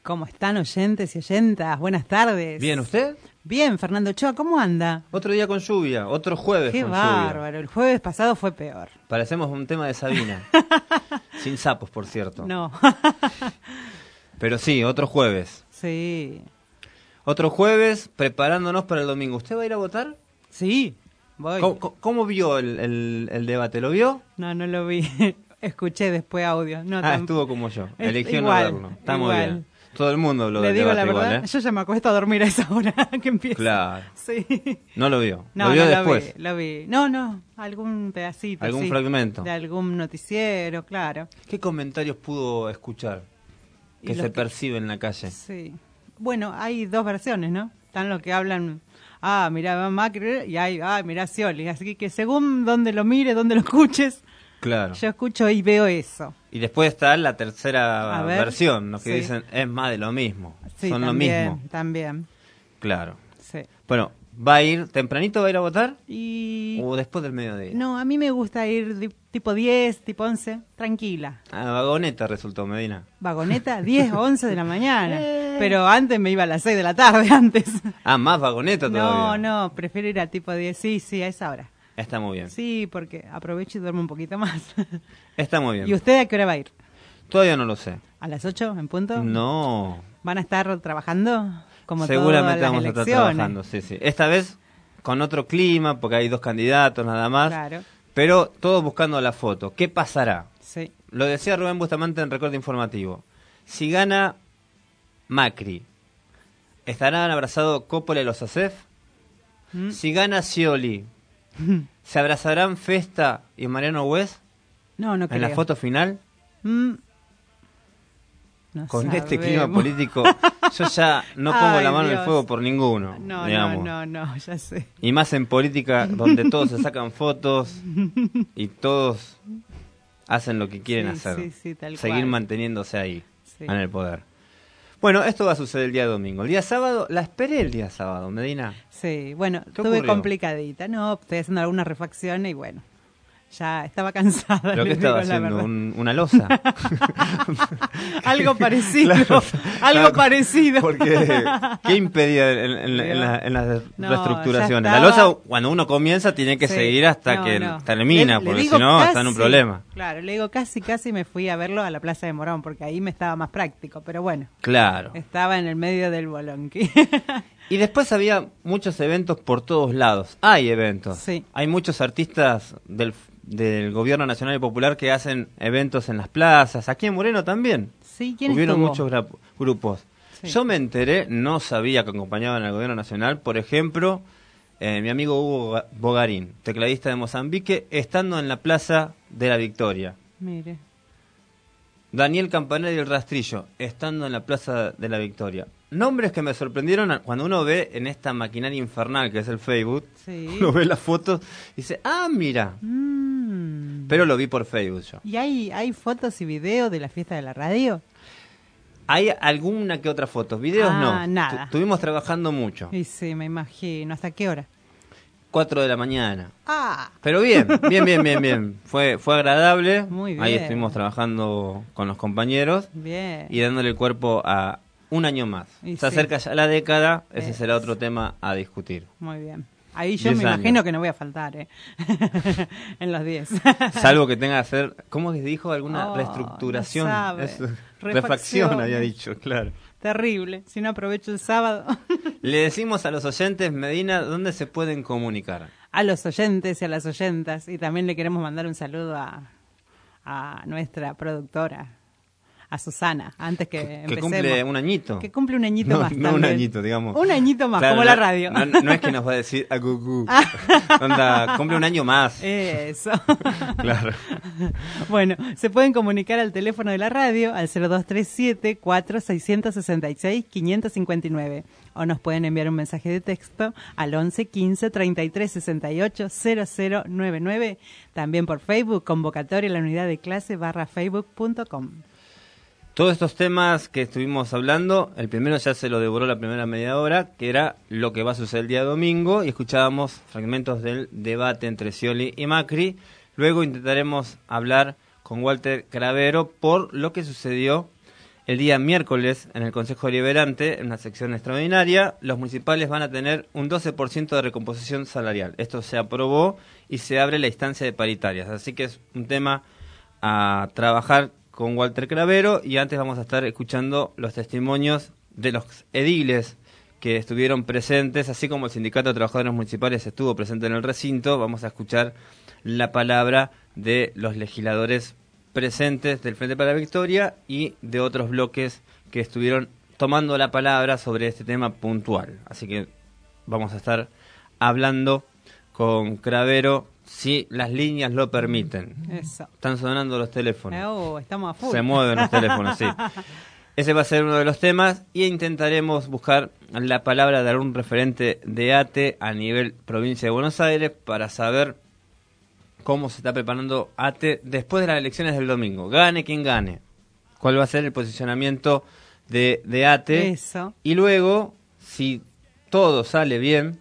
¿Cómo están oyentes y oyentas? Buenas tardes. ¿Bien usted? Bien, Fernando Ochoa, ¿cómo anda? Otro día con lluvia, otro jueves Qué con bárbaro, lluvia. el jueves pasado fue peor. Parecemos un tema de Sabina. Sin sapos, por cierto. No. Pero sí, otro jueves. Sí. Otro jueves preparándonos para el domingo. ¿Usted va a ir a votar? Sí, voy. ¿Cómo vio el debate? ¿Lo vio? No lo vi. Escuché después audio. No, estuvo como yo. Eligió igual, no verlo. Está muy igual. bien. Todo el mundo habló Le del digo debate la verdad, igual, ¿eh? yo ya me acuesto a dormir a esa hora que empieza. Claro. Sí. No lo vio. No, lo vio no después. Lo vi. No, algún pedacito. ¿Algún sí, fragmento? De algún noticiero, claro. ¿Qué comentarios pudo escuchar que se percibe en la calle? Sí. Bueno, hay dos versiones, ¿no? Están los que hablan, mirá, va Macri, y hay, mirá Scioli. Así que según donde lo mires, donde lo escuches, claro. Yo escucho y veo eso. Y después está la tercera versión, los que sí. dicen es más de lo mismo. Sí, son también, lo mismo. También. Claro. Sí. Bueno, ¿va a ir tempranito, va a ir a votar? Y... ¿O después del mediodía? No, a mí me gusta ir tipo 10, tipo 11, tranquila. Vagoneta resultó, Medina. Vagoneta, 10 o 11 de la mañana. Pero antes me iba a las 6 de la tarde, antes. Más vagoneta todavía. No, prefiero ir a tipo 10, sí, a esa hora. Está muy bien. Sí, porque aprovecho y duermo un poquito más. Está muy bien. ¿Y usted a qué hora va a ir? Todavía no lo sé. ¿A las 8 en punto? No. ¿Van a estar trabajando? Como seguramente todas vamos las a estar elecciones. trabajando, sí. Esta vez con otro clima, porque hay 2 candidatos nada más. Claro. Pero todos buscando la foto. ¿Qué pasará? Sí. Lo decía Rubén Bustamante en Recorte Informativo. Si gana Macri, ¿estarán abrazados Coppola y los ASEF? Si gana Scioli, ¿se abrazarán Festa y Mariano West? No creo. ¿En la foto final? No con sabemos. este clima político, yo ya no pongo la mano en el fuego por ninguno. No, ya sé. Y más en política, donde todos se sacan fotos y todos hacen lo que quieren hacer. Sí, tal seguir cual. manteniéndose ahí, en el poder. Bueno, esto va a suceder el día domingo. El día sábado, la esperé el día sábado, Medina. Sí, bueno, estuve ocurrió? complicadita, ¿no? Estoy haciendo algunas refacciones y bueno, ya estaba cansada. ¿Pero qué les digo estaba la haciendo? verdad. ¿Una losa? Algo parecido, Claro, parecido. Porque, ¿qué impedía en las No, reestructuraciones? ya La estaba. losa, cuando uno comienza, tiene que Sí. seguir hasta No, que no. termina, Le porque digo si no, está en un casi, problema. Claro, le digo casi me fui a verlo a la Plaza de Morón, porque ahí me estaba más práctico, pero bueno. Claro. Estaba en el medio del bolonqui. Y después había muchos eventos por todos lados. Hay eventos. Sí. Hay muchos artistas del Gobierno Nacional y Popular que hacen eventos en las plazas. Aquí en Moreno también. Sí, ¿quién Hubieron estuvo? muchos grupos. Sí. Yo me enteré, no sabía que acompañaban al Gobierno Nacional. Por ejemplo, mi amigo Hugo Bogarín, tecladista de Mozambique, estando en la Plaza de la Victoria. Mire. Daniel Campanelli y el Rastrillo, estando en la Plaza de la Victoria. Nombres que me sorprendieron cuando uno ve en esta maquinaria infernal que es el Facebook, Sí. uno ve las fotos y dice, mira. Pero lo vi por Facebook yo. ¿Y hay fotos y videos de la fiesta de la radio? Hay alguna que otra foto, videos no. Nada. Estuvimos trabajando mucho. Y sí, me imagino. ¿Hasta qué hora? 4 de la mañana. Ah. Pero bien. Fue agradable. Muy bien. Ahí estuvimos trabajando con los compañeros. Bien. Y dándole el cuerpo a un año más. Y Se sí. acerca ya la década, ese será otro tema a discutir. Muy bien. Ahí yo 10 me imagino años. que no voy a faltar, en los 10. Salvo que tenga que hacer, ¿cómo les dijo? Alguna Oh, reestructuración. no sabe. Eso. Refacciones. Refacción había dicho, claro. Terrible. Si no aprovecho el sábado. Le decimos a los oyentes, Medina, ¿dónde se pueden comunicar? A los oyentes y a las oyentas. Y también le queremos mandar un saludo a nuestra productora, a Susana, antes que empecemos. Que cumple un añito. Que cumple un añito más No también. un añito, digamos. Un añito más, Claro, como la radio. No es que nos va a decir a gugu. Onda, cumple un año más. Eso. Claro. Bueno, se pueden comunicar al teléfono de la radio al 0237-4666-559 o nos pueden enviar un mensaje de texto al 11 15 33 68 0099. También por Facebook, convocatoria en la unidad de clase /facebook.com. Todos estos temas que estuvimos hablando, el primero ya se lo devoró la primera media hora, que era lo que va a suceder el día domingo, y escuchábamos fragmentos del debate entre Scioli y Macri. Luego intentaremos hablar con Walter Cravero por lo que sucedió El día miércoles, en el Consejo Deliberante, en una sección extraordinaria, los municipales van a tener un 12% de recomposición salarial. Esto se aprobó y se abre la instancia de paritarias. Así que es un tema a trabajar con Walter Cravero, y antes vamos a estar escuchando los testimonios de los ediles que estuvieron presentes, así como el Sindicato de Trabajadores Municipales estuvo presente en el recinto. Vamos a escuchar la palabra de los legisladores presentes del Frente para la Victoria y de otros bloques que estuvieron tomando la palabra sobre este tema puntual. Así que vamos a estar hablando con Cravero si las líneas lo permiten. Eso. Están sonando los teléfonos. Estamos a full. Se mueven los teléfonos, sí. Ese va a ser uno de los temas, y intentaremos buscar la palabra de algún referente de ATE a nivel provincia de Buenos Aires para saber cómo se está preparando ATE después de las elecciones del domingo. Gane quien gane. ¿Cuál va a ser el posicionamiento de ATE? Eso. Y luego, si todo sale bien,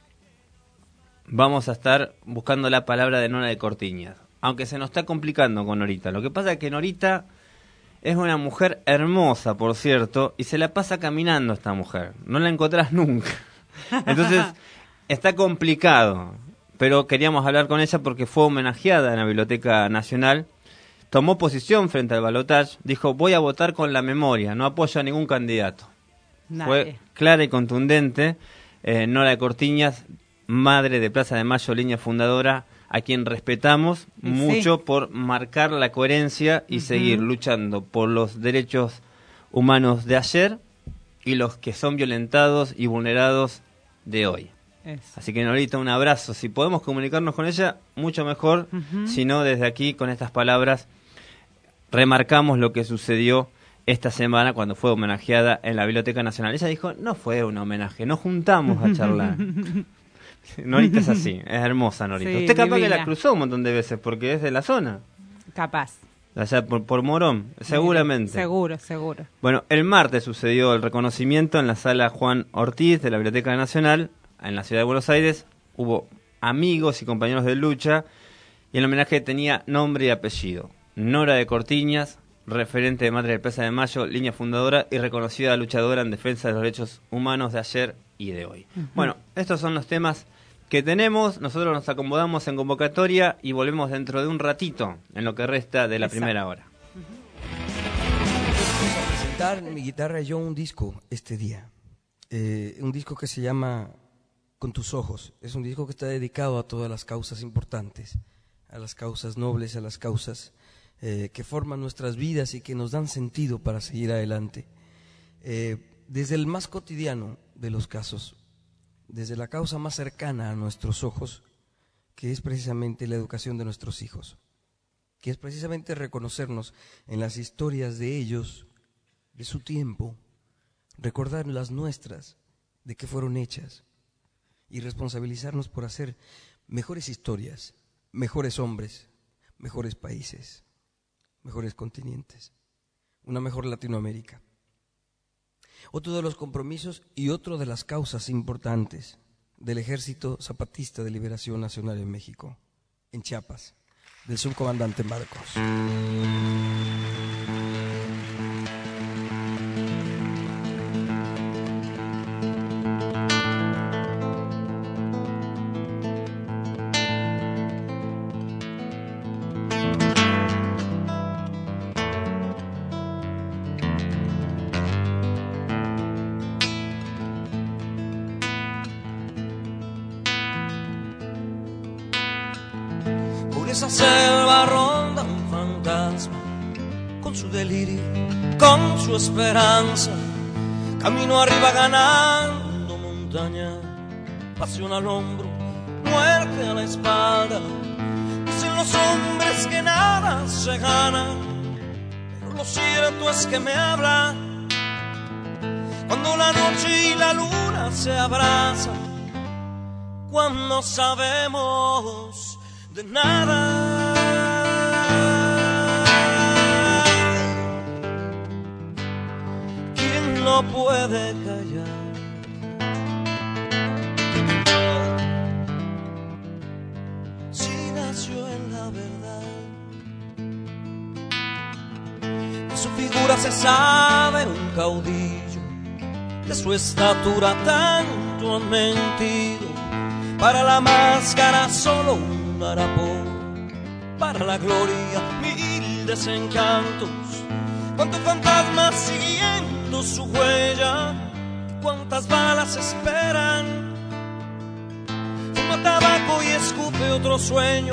vamos a estar buscando la palabra de Nora de Cortiñas. Aunque se nos está complicando con Norita. Lo que pasa es que Norita es una mujer hermosa, por cierto, y se la pasa caminando esta mujer. No la encontrás nunca. Entonces, está complicado. Pero queríamos hablar con ella porque fue homenajeada en la Biblioteca Nacional. Tomó posición frente al balotaje. Dijo, voy a votar con la memoria, no apoyo a ningún candidato. Nadie. Fue clara y contundente. Nora de Cortiñas, madre de Plaza de Mayo, línea fundadora, a quien respetamos mucho por marcar la coherencia y seguir luchando por los derechos humanos de ayer y los que son violentados y vulnerados de hoy. Eso. Así que Norita, un abrazo. Si podemos comunicarnos con ella, mucho mejor. Si no, desde aquí, con estas palabras, remarcamos lo que sucedió esta semana cuando fue homenajeada en la Biblioteca Nacional. Ella dijo, no fue un homenaje, nos juntamos a charlar. Norita es así, es hermosa Norita. Sí, Usted capaz divina. que la cruzó un montón de veces porque es de la zona. Capaz. Allá por Morón, seguramente. Seguro. Bueno, el martes sucedió el reconocimiento en la sala Juan Ortiz de la Biblioteca Nacional, en la ciudad de Buenos Aires. Hubo amigos y compañeros de lucha, y el homenaje tenía nombre y apellido. Nora de Cortiñas, referente de Madre de Plaza de Mayo, línea fundadora y reconocida luchadora en defensa de los derechos humanos de ayer y de hoy. Bueno, estos son los temas que tenemos. Nosotros nos acomodamos en convocatoria y volvemos dentro de un ratito, en lo que resta de la primera hora. Vamos a presentar en mi guitarra yo un disco este día. Un disco que se llama Con tus ojos. Es un disco que está dedicado a todas las causas importantes, a las causas nobles, a las causas que forman nuestras vidas y que nos dan sentido para seguir adelante. Desde el más cotidiano de los casos, desde la causa más cercana a nuestros ojos, que es precisamente la educación de nuestros hijos, que es precisamente reconocernos en las historias de ellos, de su tiempo, recordar las nuestras, de qué fueron hechas, y responsabilizarnos por hacer mejores historias, mejores hombres, mejores países, mejores continentes, una mejor Latinoamérica. Otro de los compromisos y otro de las causas importantes del Ejército Zapatista de Liberación Nacional en México, en Chiapas, del subcomandante Marcos. Esa selva ronda un fantasma, con su delirio, con su esperanza, camino arriba ganando montaña, pasión al hombro, muerte a la espalda. Dicen los hombres que nada se gana, pero lo cierto es que me habla cuando la noche y la luna se abrazan, cuando sabemos de nada. ¿Quién lo puede callar? Si nació en la verdad, su figura se sabe un caudillo, de su estatura tanto han mentido. Para la máscara solo un harapo, para la gloria mil desencantos. Cuántos fantasmas siguiendo su huella, cuántas balas esperan. Fuma tabaco y escupe otro sueño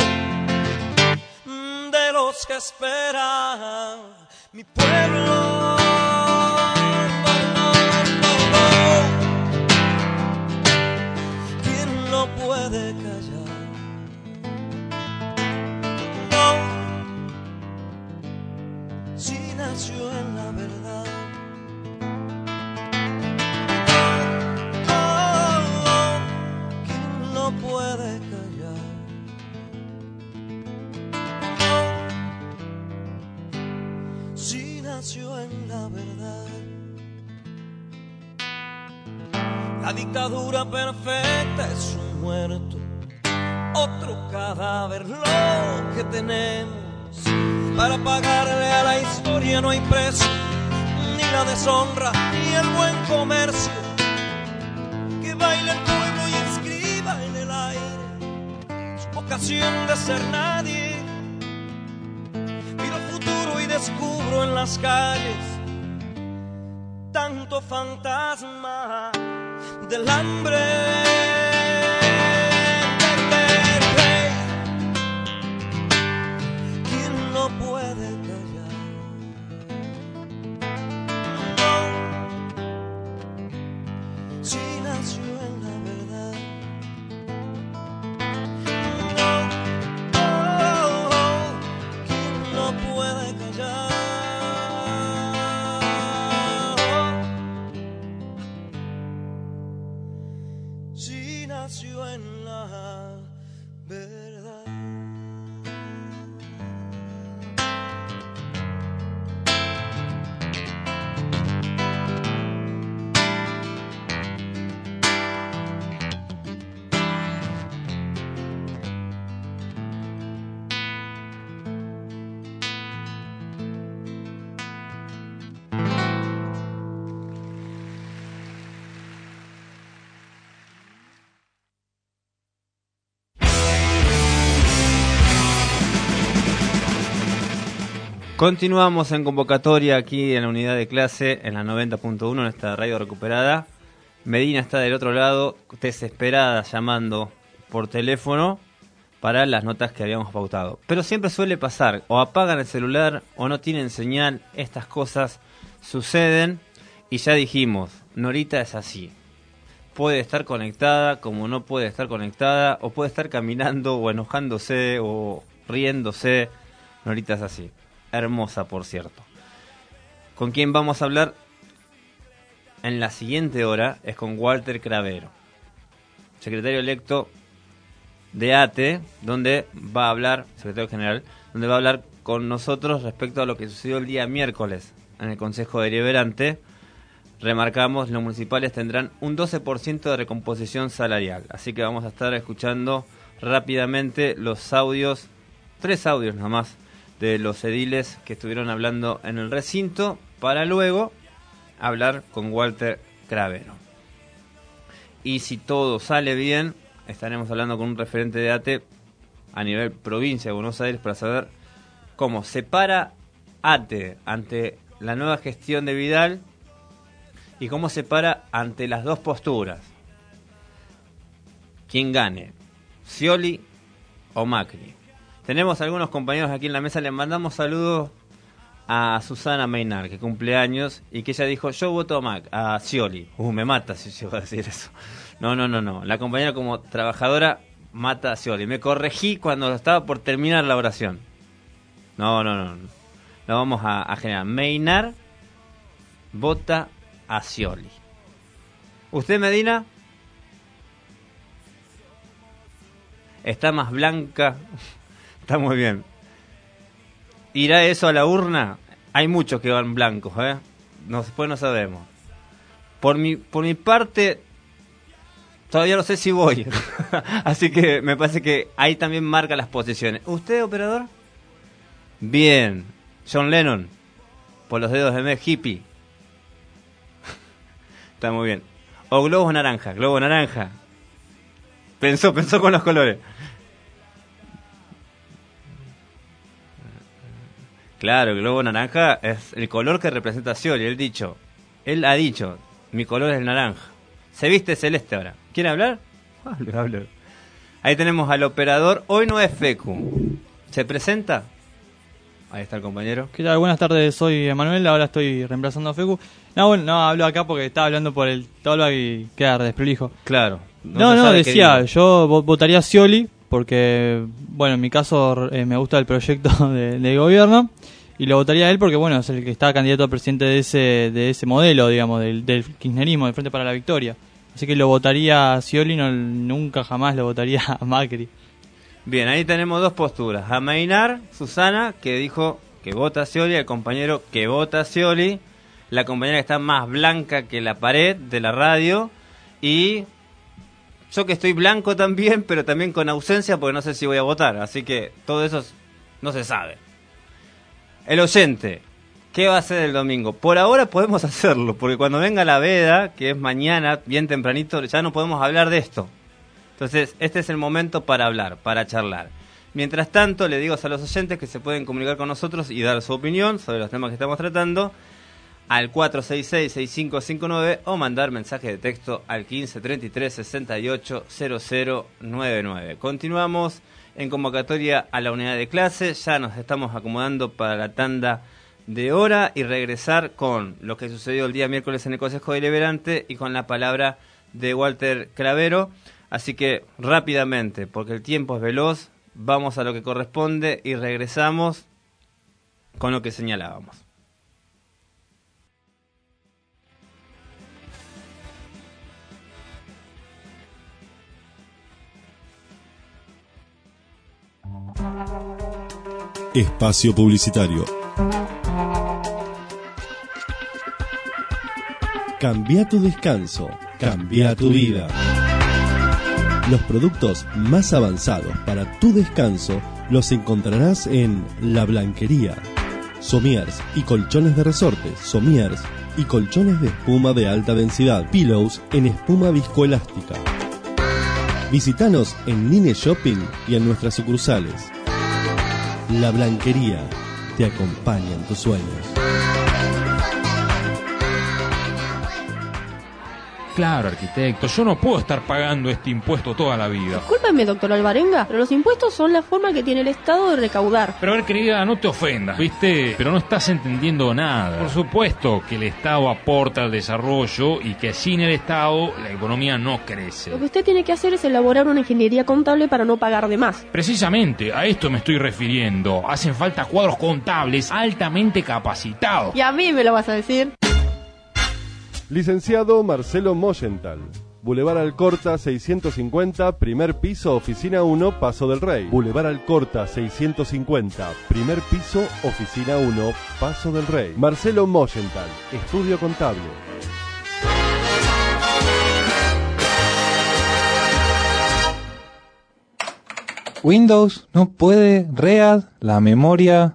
de los que esperan. Mi pueblo, ¿quién lo puede callar? No, si nació en la verdad. ¿Quién lo puede callar? Si nació en la verdad. La dictadura perfecta es un muerto, otro cadáver lo que tenemos. Para pagarle a la historia no hay precio, ni la deshonra, ni el buen comercio. Que baile el pueblo y escriba en el aire su vocación de ser nadie. Miro el futuro y descubro en las calles tanto fantasma del hambre. ¿Quién lo puede callar? No, si nació en la verdad. No, ¿quién lo puede callar? Si nació en la verdad. Continuamos en convocatoria aquí en la unidad de clase, en la 90.1, en esta radio recuperada. Medina está del otro lado, desesperada, llamando por teléfono para las notas que habíamos pautado. Pero siempre suele pasar, o apagan el celular o no tienen señal, estas cosas suceden. Y ya dijimos, Norita es así. Puede estar conectada como no puede estar conectada, o puede estar caminando o enojándose o riéndose. Norita es así. Hermosa, por cierto. Con quien vamos a hablar en la siguiente hora es con Walter Cravero, secretario electo de ATE, donde va a hablar, secretario general, donde va a hablar con nosotros respecto a lo que sucedió el día miércoles en el Consejo Deliberante. Remarcamos, los municipales tendrán un 12% de recomposición salarial, así que vamos a estar escuchando rápidamente los audios, 3 audios nada más, de los ediles que estuvieron hablando en el recinto, para luego hablar con Walter Cravero. Y si todo sale bien, estaremos hablando con un referente de ATE a nivel provincia de Buenos Aires para saber cómo se para ATE ante la nueva gestión de Vidal y cómo se para ante las dos posturas. ¿Quién gane? ¿Scioli o Macri? Tenemos algunos compañeros aquí en la mesa, les mandamos saludos a Susana Meinar, que cumple años, y que ella dijo, yo voto a Scioli. Me mata si yo voy a decir eso. No. La compañera como trabajadora mata a Scioli. Me corregí cuando estaba por terminar la oración. No. Lo vamos a generar. Meinar vota a Scioli. ¿Usted, Medina? Está más blanca. Está muy bien. ¿Irá eso a la urna? Hay muchos que van blancos, ¿eh? Después no sabemos. Por mi parte, todavía no sé si voy. Así que me parece que ahí también marca las posiciones. ¿Usted, operador? Bien. John Lennon. por los dedos de mes hippie. Está muy bien. O globo naranja. Pensó con los colores. Claro, el globo naranja es el color que representa a Scioli. Él ha dicho, mi color es el naranja. Se viste celeste ahora. ¿Quiere hablar? Hablo. Ahí tenemos al operador. Hoy no es Fecu. ¿Se presenta? Ahí está el compañero. ¿Qué tal? Buenas tardes, soy Emanuel, ahora estoy reemplazando a Fecu. No, hablo acá porque estaba hablando por el todo y queda desprolijo. Claro. Decía, yo votaría a Scioli porque, bueno, en mi caso me gusta el proyecto de gobierno y lo votaría a él porque, bueno, es el que está candidato a presidente de ese modelo, digamos, del kirchnerismo, del Frente para la Victoria. Así que lo votaría a Scioli, nunca jamás lo votaría a Macri. Bien, ahí tenemos dos posturas. A Mainar, Susana, que dijo que vota a Scioli, el compañero que vota a Scioli, la compañera que está más blanca que la pared de la radio, y yo que estoy blanco también, pero también con ausencia porque no sé si voy a votar, así que todo eso no se sabe. El oyente, ¿qué va a hacer el domingo? Por ahora podemos hacerlo, porque cuando venga la veda, que es mañana, bien tempranito, ya no podemos hablar de esto. Entonces, este es el momento para hablar, para charlar. Mientras tanto, le digo a los oyentes que se pueden comunicar con nosotros y dar su opinión sobre los temas que estamos tratando al 466-6559 o mandar mensaje de texto al 1533-680099. Continuamos en convocatoria a la unidad de clase. Ya nos estamos acomodando para la tanda de hora y regresar con lo que sucedió el día miércoles en el Consejo Deliberante y con la palabra de Walter Cravero. Así que rápidamente, porque el tiempo es veloz, vamos a lo que corresponde y regresamos con lo que señalábamos. Espacio publicitario. Cambia tu descanso, cambia tu vida. Los productos más avanzados para tu descanso los encontrarás en La Blanquería. Somiers y colchones de resortes, somiers y colchones de espuma de alta densidad, pillows en espuma viscoelástica. Visítanos en Nine Shopping y en nuestras sucursales. La Blanquería te acompaña en tus sueños. Claro, arquitecto, yo no puedo estar pagando este impuesto toda la vida. Discúlpeme, doctor Alvarenga, pero los impuestos son la forma que tiene el Estado de recaudar. Pero a ver, querida, no te ofendas, ¿viste? Pero no estás entendiendo nada. Por supuesto que el Estado aporta al desarrollo y que sin el Estado la economía no crece. Lo que usted tiene que hacer es elaborar una ingeniería contable para no pagar de más. Precisamente, a esto me estoy refiriendo. Hacen falta cuadros contables altamente capacitados. Y a mí me lo vas a decir. Licenciado Marcelo Moyenthal, Boulevard Alcorta 650, primer piso, oficina 1, Paso del Rey. Boulevard Alcorta 650, primer piso, oficina 1, Paso del Rey. Marcelo Moyenthal, estudio contable. Windows no puede READ la memoria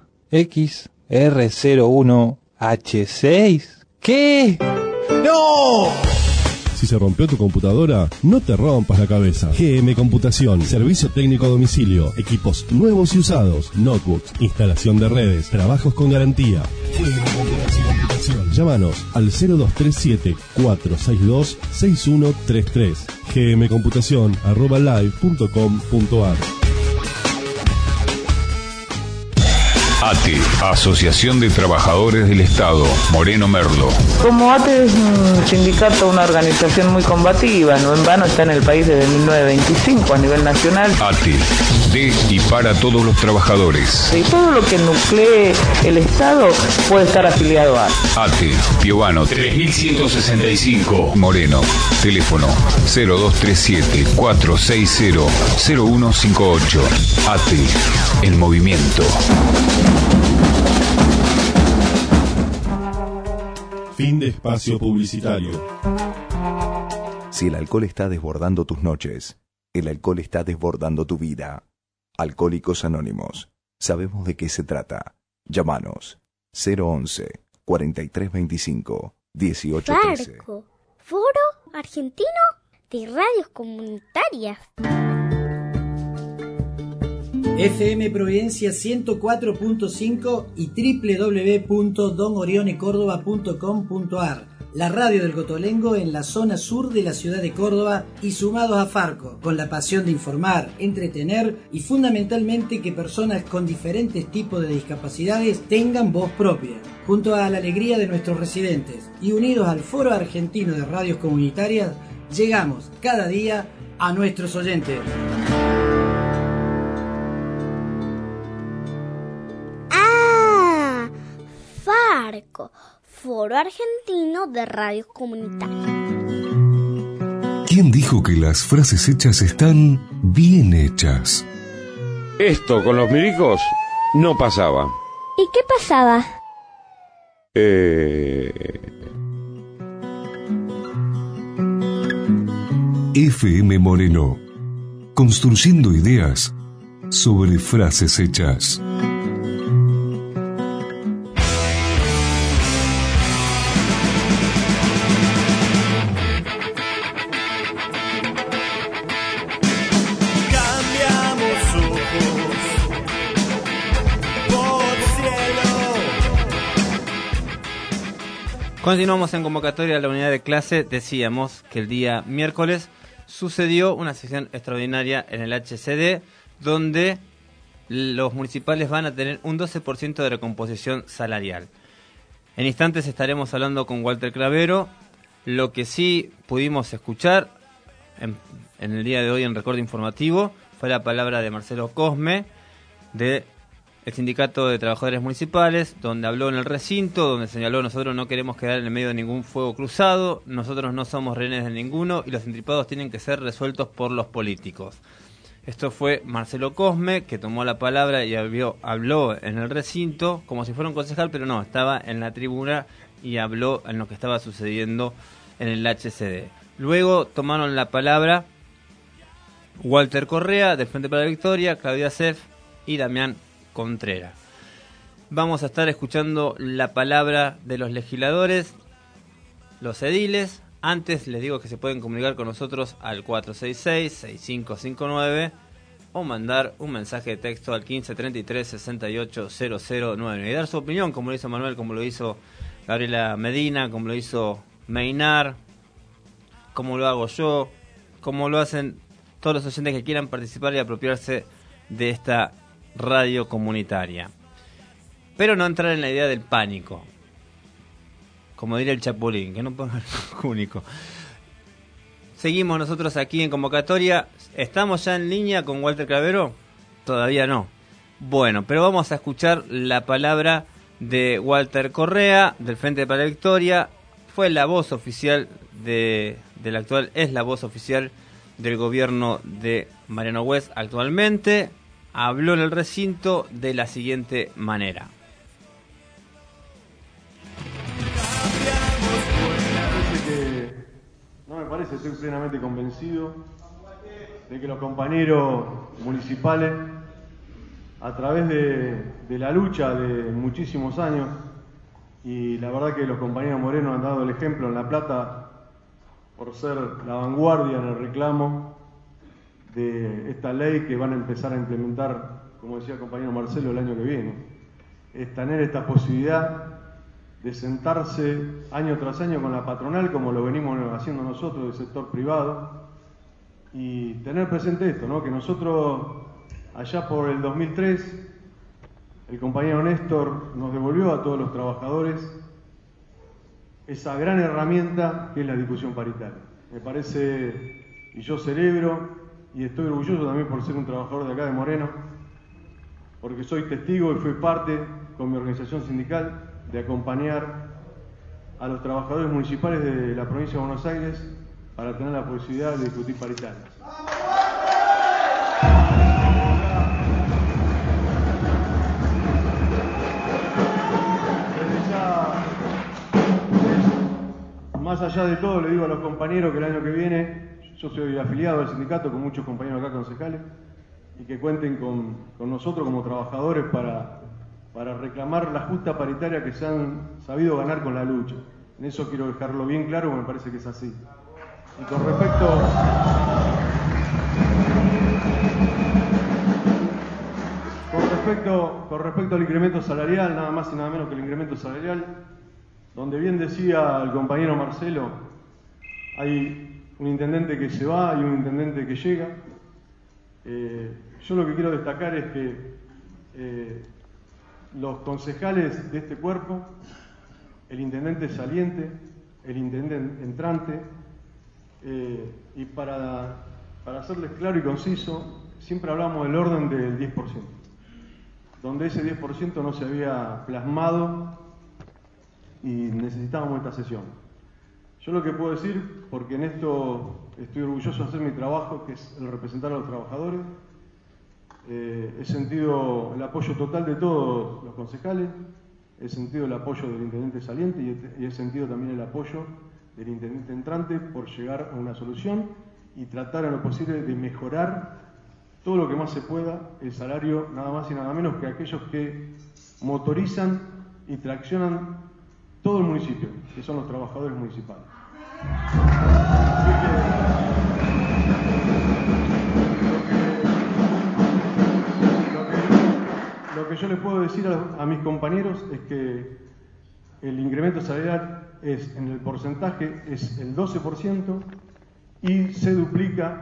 XR01H6. ¿Qué? ¡No! Si se rompió tu computadora, no te rompas la cabeza. GM Computación, servicio técnico a domicilio, equipos nuevos y usados, notebooks, instalación de redes, trabajos con garantía. GM Computación. Llámanos al 0237-462-6133. gmcomputacion@live.com.ar. ATE, Asociación de Trabajadores del Estado, Moreno Merlo. Como ATE es un sindicato, una organización muy combativa, no en vano está en el país desde 1925 a nivel nacional. ATE, de y para todos los trabajadores. Y todo lo que nuclee el Estado puede estar afiliado a ATE, Piovano 3165, Moreno. Teléfono 0237-460-0158. ATE, el movimiento. Fin de espacio publicitario. Si el alcohol está desbordando tus noches, el alcohol está desbordando tu vida. Alcohólicos Anónimos. Sabemos de qué se trata. Llámanos 011 4325 1813. Farco, Foro Argentino de Radios Comunitarias. FM Providencia 104.5 y www.donorionecordoba.com.ar. La radio del Cotolengo en la zona sur de la ciudad de Córdoba y sumados a Farco, con la pasión de informar, entretener y fundamentalmente que personas con diferentes tipos de discapacidades tengan voz propia. Junto a la alegría de nuestros residentes y unidos al Foro Argentino de Radios Comunitarias, llegamos cada día a nuestros oyentes. ¡Ah! Farco, Foro Argentino de Radios Comunitarias. ¿Quién dijo que las frases hechas están bien hechas? Esto con los milicos no pasaba. ¿Y qué pasaba? FM Moreno, construyendo ideas sobre frases hechas. Continuamos en convocatoria a la unidad de clase. Decíamos que el día miércoles sucedió una sesión extraordinaria en el HCD, donde los municipales van a tener un 12% de recomposición salarial. En instantes estaremos hablando con Walter Clavero. Lo que sí pudimos escuchar en el día de hoy en Recorte Informativo fue la palabra de Marcelo Cosme, de el Sindicato de Trabajadores Municipales, donde habló en el recinto, donde señaló: nosotros no queremos quedar en el medio de ningún fuego cruzado, nosotros no somos rehenes de ninguno y los entripados tienen que ser resueltos por los políticos. Esto fue Marcelo Cosme, que tomó la palabra y habló en el recinto como si fuera un concejal, pero no, estaba en la tribuna y habló en lo que estaba sucediendo en el HCD. Luego tomaron la palabra Walter Correa, del Frente para la Victoria, Claudia Seff y Damián Contreras. Vamos a estar escuchando la palabra de los legisladores, los ediles. Antes les digo que se pueden comunicar con nosotros al 466-6559 o mandar un mensaje de texto al 1533-680009 y dar su opinión, como lo hizo Manuel, como lo hizo Gabriela Medina, como lo hizo Meinar, como lo hago yo, como lo hacen todos los oyentes que quieran participar y apropiarse de esta radio comunitaria. Pero no entrar en la idea del pánico, como diría el Chapulín, que no pongan único. Seguimos nosotros aquí en convocatoria. ¿Estamos ya en línea con Walter Clavero? Todavía no. Bueno, pero vamos a escuchar la palabra de Walter Correa, del Frente para la Victoria. Fue la voz oficial del actual, es la voz oficial del gobierno de Mariano West actualmente. Habló en el recinto de la siguiente manera. No me parece, estoy plenamente convencido de que los compañeros municipales, a través de la lucha de muchísimos años, y la verdad que los compañeros morenos han dado el ejemplo en La Plata por ser la vanguardia en el reclamo de esta ley que van a empezar a implementar, como decía el compañero Marcelo, el año que viene. Es tener esta posibilidad de sentarse año tras año con la patronal, como lo venimos haciendo nosotros del sector privado, y tener presente esto, ¿no? Que nosotros, allá por el 2003, el compañero Néstor nos devolvió a todos los trabajadores esa gran herramienta que es la discusión paritaria. Me parece, y yo celebro, y estoy orgulloso también por ser un trabajador de acá de Moreno, porque soy testigo y fui parte, con mi organización sindical, de acompañar a los trabajadores municipales de la provincia de Buenos Aires para tener la posibilidad de discutir paritarias. Más allá de todo, le digo a los compañeros que el año que viene, yo soy afiliado al sindicato con muchos compañeros acá concejales, y que cuenten con nosotros como trabajadores para para reclamar la justa paritaria que se han sabido ganar con la lucha. En eso quiero dejarlo bien claro, porque me parece que es así. Y con respecto al incremento salarial, nada más y nada menos que el incremento salarial, donde bien decía el compañero Marcelo, hay un intendente que se va y un intendente que llega. Yo lo que quiero destacar es que los concejales de este cuerpo, el intendente saliente, el intendente entrante, y para hacerles claro y conciso, siempre hablamos del orden del 10%, donde ese 10% no se había plasmado y necesitábamos esta sesión. Yo lo que puedo decir, porque en esto estoy orgulloso de hacer mi trabajo, que es el representar a los trabajadores, he sentido el apoyo total de todos los concejales, he sentido el apoyo del intendente saliente y he sentido también el apoyo del intendente entrante por llegar a una solución y tratar en lo posible de mejorar todo lo que más se pueda el salario, nada más y nada menos que aquellos que motorizan y traccionan todo el municipio, que son los trabajadores municipales. Lo que yo les puedo decir a mis compañeros es que el incremento salarial es, en el porcentaje, es el 12% y se duplica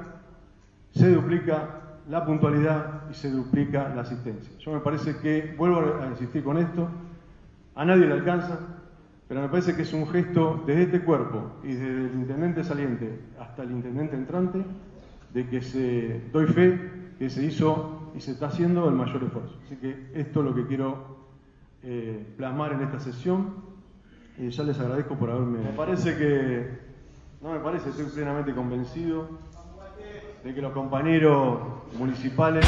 la puntualidad y se duplica la asistencia. Yo me parece que, vuelvo a insistir con esto, a nadie le alcanza, pero me parece que es un gesto desde este cuerpo y desde el intendente saliente hasta el intendente entrante, de que doy fe que se hizo y se está haciendo el mayor esfuerzo. Así que esto es lo que quiero plasmar en esta sesión y ya les agradezco por haberme... estoy plenamente convencido de que los compañeros municipales...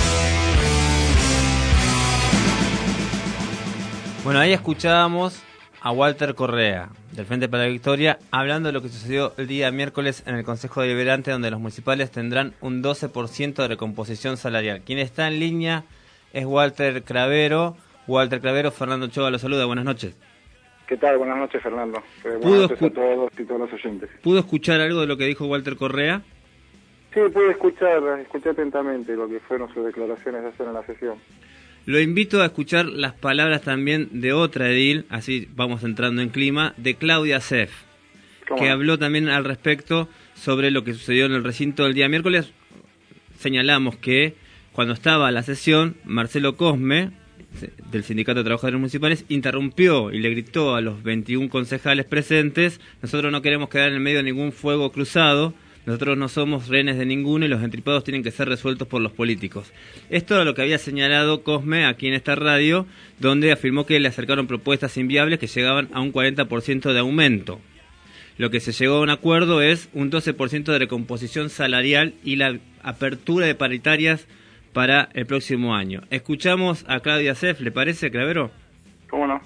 Bueno, ahí escuchábamos a Walter Correa, del Frente para la Victoria, hablando de lo que sucedió el día miércoles en el Consejo Deliberante, donde los municipales tendrán un 12% de recomposición salarial. Quien está en línea es Walter Cravero. Walter Cravero, Fernando Ochoa lo saluda. Buenas noches. ¿Qué tal? Buenas noches, Fernando. Buenas noches a todos y todos los oyentes. ¿Pudo escuchar algo de lo que dijo Walter Correa? Sí, pude escuchar atentamente lo que fueron sus declaraciones de ayer en la sesión. Lo invito a escuchar las palabras también de otra edil, así vamos entrando en clima, de Claudia Seff, que habló también al respecto sobre lo que sucedió en el recinto el día miércoles. Señalamos que cuando estaba la sesión, Marcelo Cosme, del Sindicato de Trabajadores Municipales, interrumpió y le gritó a los 21 concejales presentes: nosotros no queremos quedar en el medio de ningún fuego cruzado, nosotros no somos rehenes de ninguno y los entripados tienen que ser resueltos por los políticos. Esto era lo que había señalado Cosme aquí en esta radio, donde afirmó que le acercaron propuestas inviables que llegaban a un 40% de aumento. Lo que se llegó a un acuerdo es un 12% de recomposición salarial y la apertura de paritarias para el próximo año. Escuchamos a Claudia Seff, ¿le parece, Cravero? ¿Cómo no?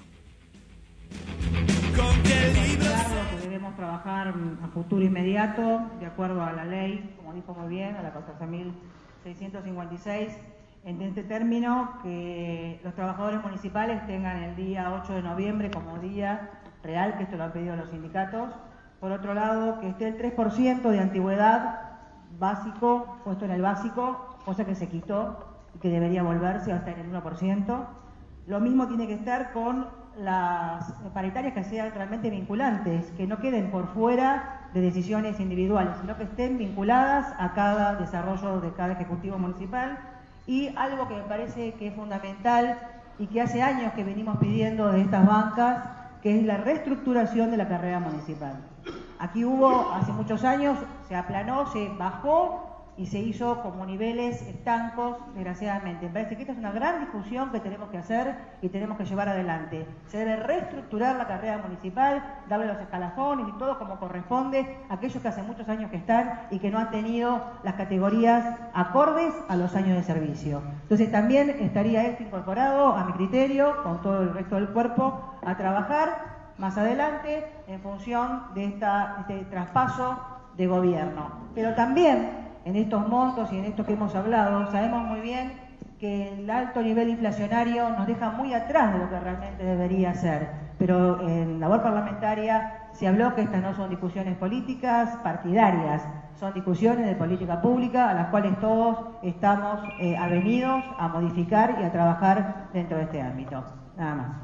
Debemos trabajar a futuro inmediato, de acuerdo a la ley, como dijo muy bien, a la 14.656, en este término, que los trabajadores municipales tengan el día 8 de noviembre como día real, que esto lo han pedido los sindicatos. Por otro lado, que esté el 3% de antigüedad básico, puesto en el básico, cosa que se quitó y que debería volverse hasta en el 1%. Lo mismo tiene que estar con las paritarias que sean realmente vinculantes, que no queden por fuera de decisiones individuales, sino que estén vinculadas a cada desarrollo de cada ejecutivo municipal. Y algo que me parece que es fundamental y que hace años que venimos pidiendo de estas bancas, que es la reestructuración de la carrera municipal. Aquí hubo, hace muchos años, se aplanó, se bajó y se hizo como niveles estancos, desgraciadamente. Me parece que esta es una gran discusión que tenemos que hacer y tenemos que llevar adelante. Se debe reestructurar la carrera municipal, darle los escalafones y todo como corresponde a aquellos que hace muchos años que están y que no han tenido las categorías acordes a los años de servicio. Entonces también estaría esto incorporado a mi criterio, con todo el resto del cuerpo, a trabajar más adelante en función de este traspaso de gobierno. Pero también en estos montos y en esto que hemos hablado, sabemos muy bien que el alto nivel inflacionario nos deja muy atrás de lo que realmente debería ser. Pero en labor parlamentaria se habló que estas no son discusiones políticas partidarias, son discusiones de política pública a las cuales todos estamos avenidos a modificar y a trabajar dentro de este ámbito. Nada más.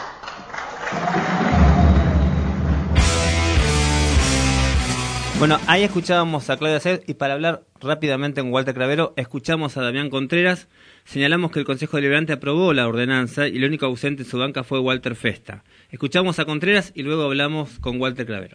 Bueno, ahí escuchábamos a Claudia Sef y para hablar rápidamente con Walter Cravero, escuchamos a Damián Contreras. Señalamos que el Consejo Deliberante aprobó la ordenanza y el único ausente en su banca fue Walter Festa. Escuchamos a Contreras y luego hablamos con Walter Cravero.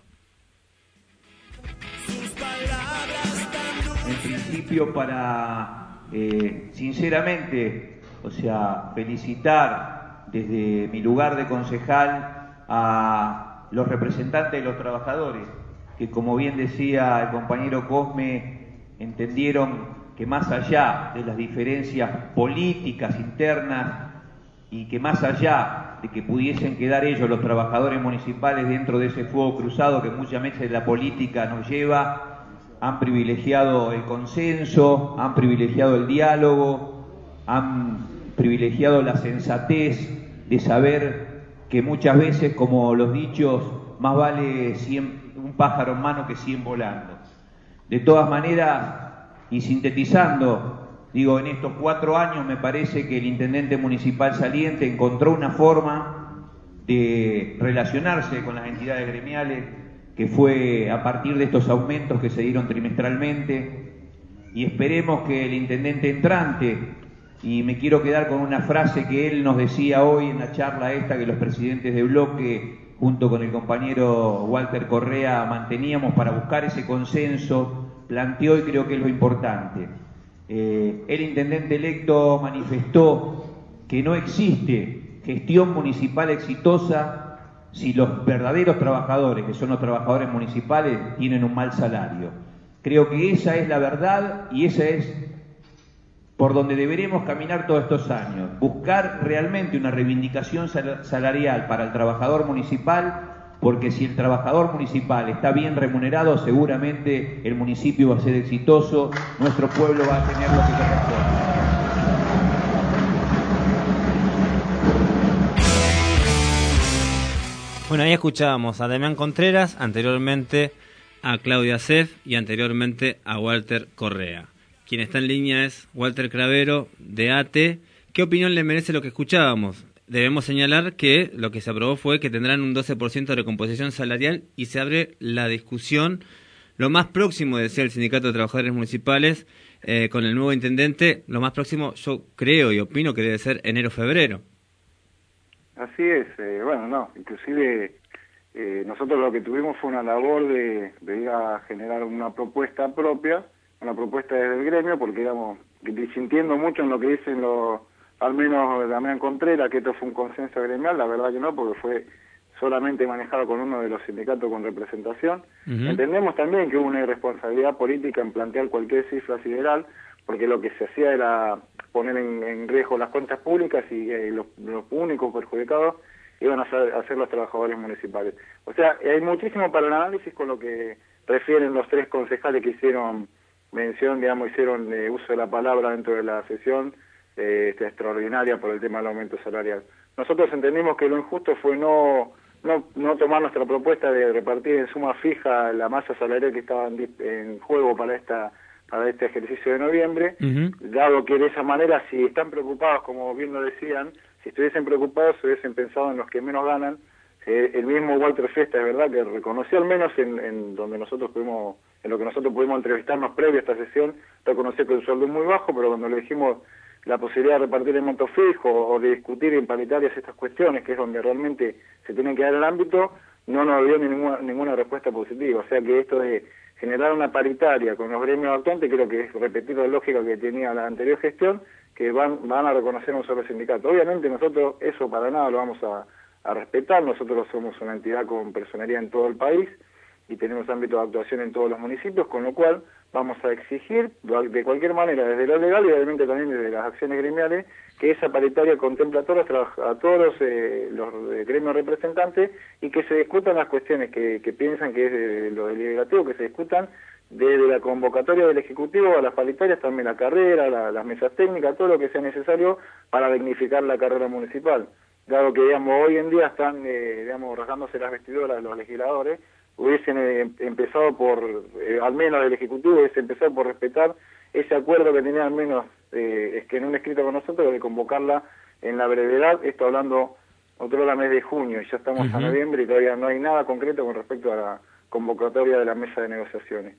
En principio, para sinceramente, felicitar desde mi lugar de concejal a los representantes de los trabajadores, que como bien decía el compañero Cosme, entendieron que más allá de las diferencias políticas internas y que más allá de que pudiesen quedar ellos, los trabajadores municipales, dentro de ese fuego cruzado que muchas veces la política nos lleva, han privilegiado el consenso, han privilegiado el diálogo, han privilegiado la sensatez de saber que muchas veces, como los dichos, más vale un pájaro en mano que 100 volando. De todas maneras, y sintetizando, digo, en estos 4 años me parece que el intendente municipal saliente encontró una forma de relacionarse con las entidades gremiales, que fue a partir de estos aumentos que se dieron trimestralmente, y esperemos que el intendente entrante, y me quiero quedar con una frase que él nos decía hoy en la charla esta, que los presidentes de bloque, junto con el compañero Walter Correa, manteníamos para buscar ese consenso, planteó, y creo que es lo importante. El intendente electo manifestó que no existe gestión municipal exitosa si los verdaderos trabajadores, que son los trabajadores municipales, tienen un mal salario. Creo que esa es la verdad y esa es por donde deberemos caminar todos estos años. Buscar realmente una reivindicación salarial para el trabajador municipal, porque si el trabajador municipal está bien remunerado, seguramente el municipio va a ser exitoso, nuestro pueblo va a tener lo que corresponde. Bueno, ahí escuchábamos a Damián Contreras, anteriormente a Claudia Sef y anteriormente a Walter Correa. Quien está en línea es Walter Cravero, de ATE. ¿Qué opinión le merece lo que escuchábamos? Debemos señalar que lo que se aprobó fue que tendrán un 12% de recomposición salarial y se abre la discusión, lo más próximo, decía el Sindicato de Trabajadores Municipales, con el nuevo intendente, lo más próximo yo creo y opino que debe ser enero-febrero. Así es, inclusive nosotros lo que tuvimos fue una labor de ir a generar una propuesta propia, una propuesta desde el gremio, porque íbamos disintiendo mucho en lo que dicen al menos Damián Contreras, que esto fue un consenso gremial. La verdad que no, porque fue solamente manejado con uno de los sindicatos con representación. Entendemos también que hubo una irresponsabilidad política en plantear cualquier cifra sideral, porque lo que se hacía era poner en riesgo las cuentas públicas y los únicos perjudicados iban a ser los trabajadores municipales. O sea, hay muchísimo para el análisis con lo que refieren los 3 concejales que hicieron mención, hicieron uso de la palabra dentro de la sesión extraordinaria por el tema del aumento salarial. Nosotros entendimos que lo injusto fue no tomar nuestra propuesta de repartir en suma fija la masa salarial que estaba en juego para este ejercicio de noviembre, dado que de esa manera, si están preocupados, como bien lo decían, si estuviesen preocupados, se hubiesen pensado en los que menos ganan. El mismo Walter Festa, es verdad, que reconoció, al menos en lo que nosotros pudimos entrevistarnos previo a esta sesión, reconoció que el sueldo es muy bajo, pero cuando le dijimos la posibilidad de repartir el monto fijo o de discutir en paritarias estas cuestiones, que es donde realmente se tiene que dar el ámbito, no nos dio ninguna respuesta positiva. O sea que esto de generar una paritaria con los gremios actuantes, creo que es repetir la lógica que tenía la anterior gestión, que van a reconocer un solo sindicato. Obviamente nosotros eso para nada lo vamos a respetar. Nosotros somos una entidad con personería en todo el país y tenemos ámbito de actuación en todos los municipios, con lo cual vamos a exigir de cualquier manera, desde lo legal y obviamente también desde las acciones gremiales, que esa paritaria contemple a todos los gremios representantes y que se discutan las cuestiones que piensan que es lo deliberativo, que se discutan desde la convocatoria del Ejecutivo a las paritarias, también la carrera, las mesas técnicas, todo lo que sea necesario para dignificar la carrera municipal. Dado que, digamos, hoy en día están, digamos, rasgándose las vestiduras los legisladores, hubiesen empezado por, al menos el Ejecutivo hubiese empezado por respetar ese acuerdo que tenía al menos es que en un escrito con nosotros de convocarla en la brevedad, esto hablando otro la mes de junio, y ya estamos a noviembre y todavía no hay nada concreto con respecto a la convocatoria de la mesa de negociaciones.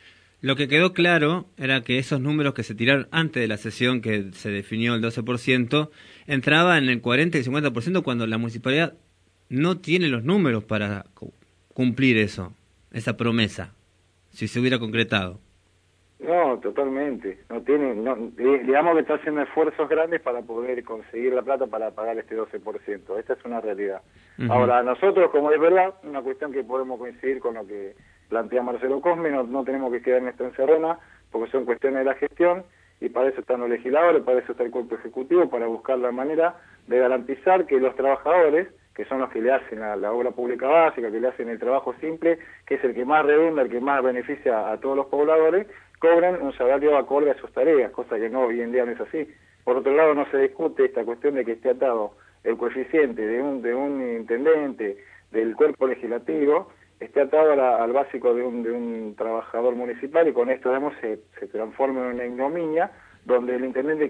Lo que quedó claro era que esos números que se tiraron antes de la sesión, que se definió el 12%, entraba en el 40 y 50% cuando la municipalidad no tiene los números para cumplir eso, esa promesa, si se hubiera concretado. No, totalmente. No tiene, digamos que está haciendo esfuerzos grandes para poder conseguir la plata para pagar este 12%. Esta es una realidad. Ahora, nosotros, como es verdad, una cuestión que podemos coincidir con lo que plantea Marcelo Cosme, no tenemos que quedar en esta encerrona, porque son cuestiones de la gestión, y para eso están los legisladores, para eso está el cuerpo ejecutivo, para buscar la manera de garantizar que los trabajadores, que son los que le hacen la obra pública básica, que le hacen el trabajo simple, que es el que más redunda, el que más beneficia a todos los pobladores, cobran un salario acorde a sus tareas, cosa que no hoy en día no es así. Por otro lado, no se discute esta cuestión de que esté atado el coeficiente de un intendente, del cuerpo legislativo, esté atado al básico de un trabajador municipal, y con esto, digamos, se transforma en una ignominia, donde el intendente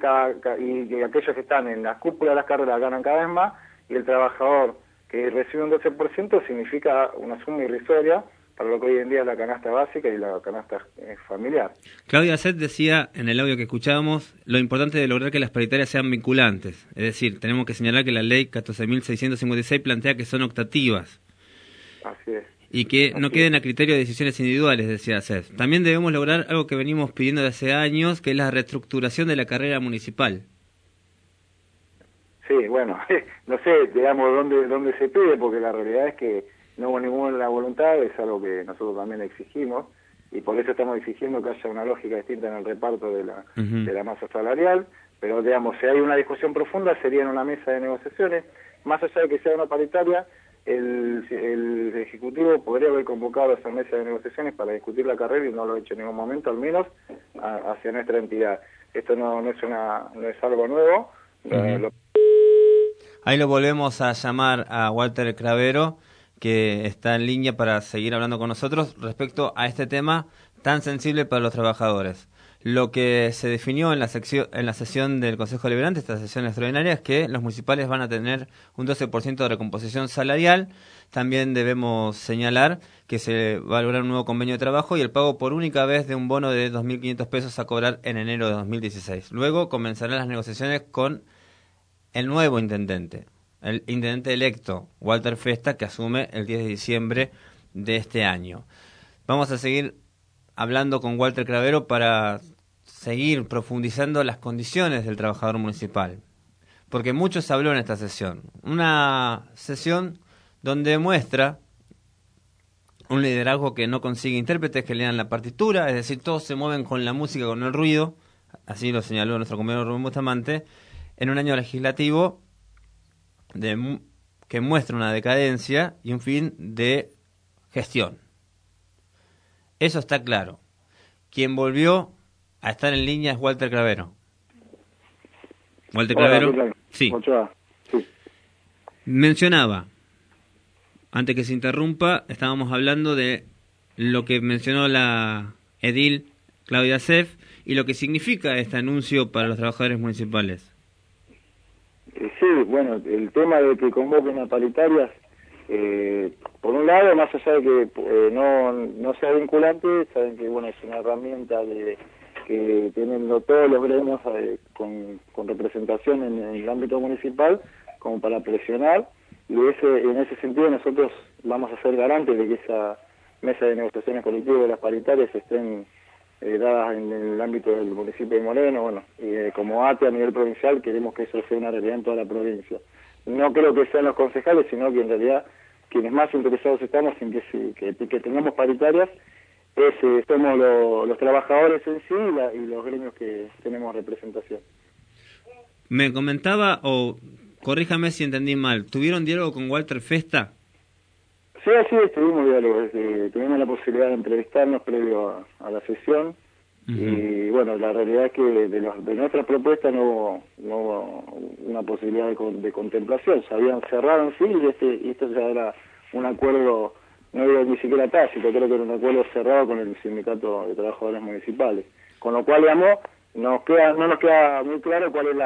y aquellos que están en la cúpula de las carreras ganan cada vez más, y el trabajador que recibe un 12% significa una suma irrisoria para lo que hoy en día es la canasta básica y la canasta familiar. Claudia Set decía en el audio que escuchábamos lo importante de lograr que las paritarias sean vinculantes. Es decir, tenemos que señalar que la ley 14.656 plantea que son optativas. Así es. Y que no queden a criterio de decisiones individuales, decía Set. También debemos lograr algo que venimos pidiendo de hace años, que es la reestructuración de la carrera municipal. Sí, bueno, no sé, digamos, dónde se pide, porque la realidad es que no hubo ninguna voluntad, es algo que nosotros también exigimos, y por eso estamos exigiendo que haya una lógica distinta en el reparto de la masa salarial, pero, digamos, si hay una discusión profunda sería en una mesa de negociaciones, más allá de que sea una paritaria, el Ejecutivo podría haber convocado a esa mesa de negociaciones para discutir la carrera, y no lo ha hecho en ningún momento, al menos hacia nuestra entidad. Esto no es algo nuevo. Ahí lo volvemos a llamar a Walter Cravero, que está en línea para seguir hablando con nosotros respecto a este tema tan sensible para los trabajadores. Lo que se definió en la sesión del Consejo Deliberante, esta sesión extraordinaria, es que los municipales van a tener un 12% de recomposición salarial. También debemos señalar que se va a lograr un nuevo convenio de trabajo y el pago por única vez de un bono de 2.500 pesos a cobrar en enero de 2016. Luego comenzarán las negociaciones con el nuevo intendente, el intendente electo, Walter Festa, que asume el 10 de diciembre de este año. Vamos a seguir hablando con Walter Cravero para seguir profundizando las condiciones del trabajador municipal, porque mucho se habló en esta sesión. Una sesión donde muestra un liderazgo que no consigue intérpretes que lean la partitura, es decir, todos se mueven con la música, con el ruido, así lo señaló nuestro compañero Rubén Bustamante, en un año legislativo que muestra una decadencia y un fin de gestión. Eso está claro. Quien volvió a estar en línea es Walter Cravero. Walter Cravero. Sí. Sí. Mencionaba, antes que se interrumpa, estábamos hablando de lo que mencionó la edil Claudia Sef y lo que significa este anuncio para los trabajadores municipales. Sí, bueno, el tema de que convoquen a paritarias, por un lado, más allá de que no sea vinculante, saben que bueno, es una herramienta que tienen todos los gremios con representación en el ámbito municipal, como para presionar, y en ese sentido nosotros vamos a ser garantes de que esa mesa de negociaciones colectivas de las paritarias estén dadas en el ámbito del municipio de Moreno, bueno, y como ATE a nivel provincial queremos que eso sea una realidad en toda la provincia. No creo que sean los concejales, sino que en realidad quienes más interesados estamos en que tengamos paritarias somos los trabajadores en sí y los gremios que tenemos representación. Me comentaba, o corríjame si entendí mal, ¿tuvieron diálogo con Walter Festa? Sí, así tuvimos diálogos, tuvimos la posibilidad de entrevistarnos previo a la sesión. Y bueno, la realidad es que de nuestras propuestas no hubo una posibilidad de contemplación, se habían cerrado en sí y esto ya era un acuerdo, no era ni siquiera tácito, creo que era un acuerdo cerrado con el Sindicato de Trabajadores Municipales, con lo cual, digamos, no nos queda muy claro cuál es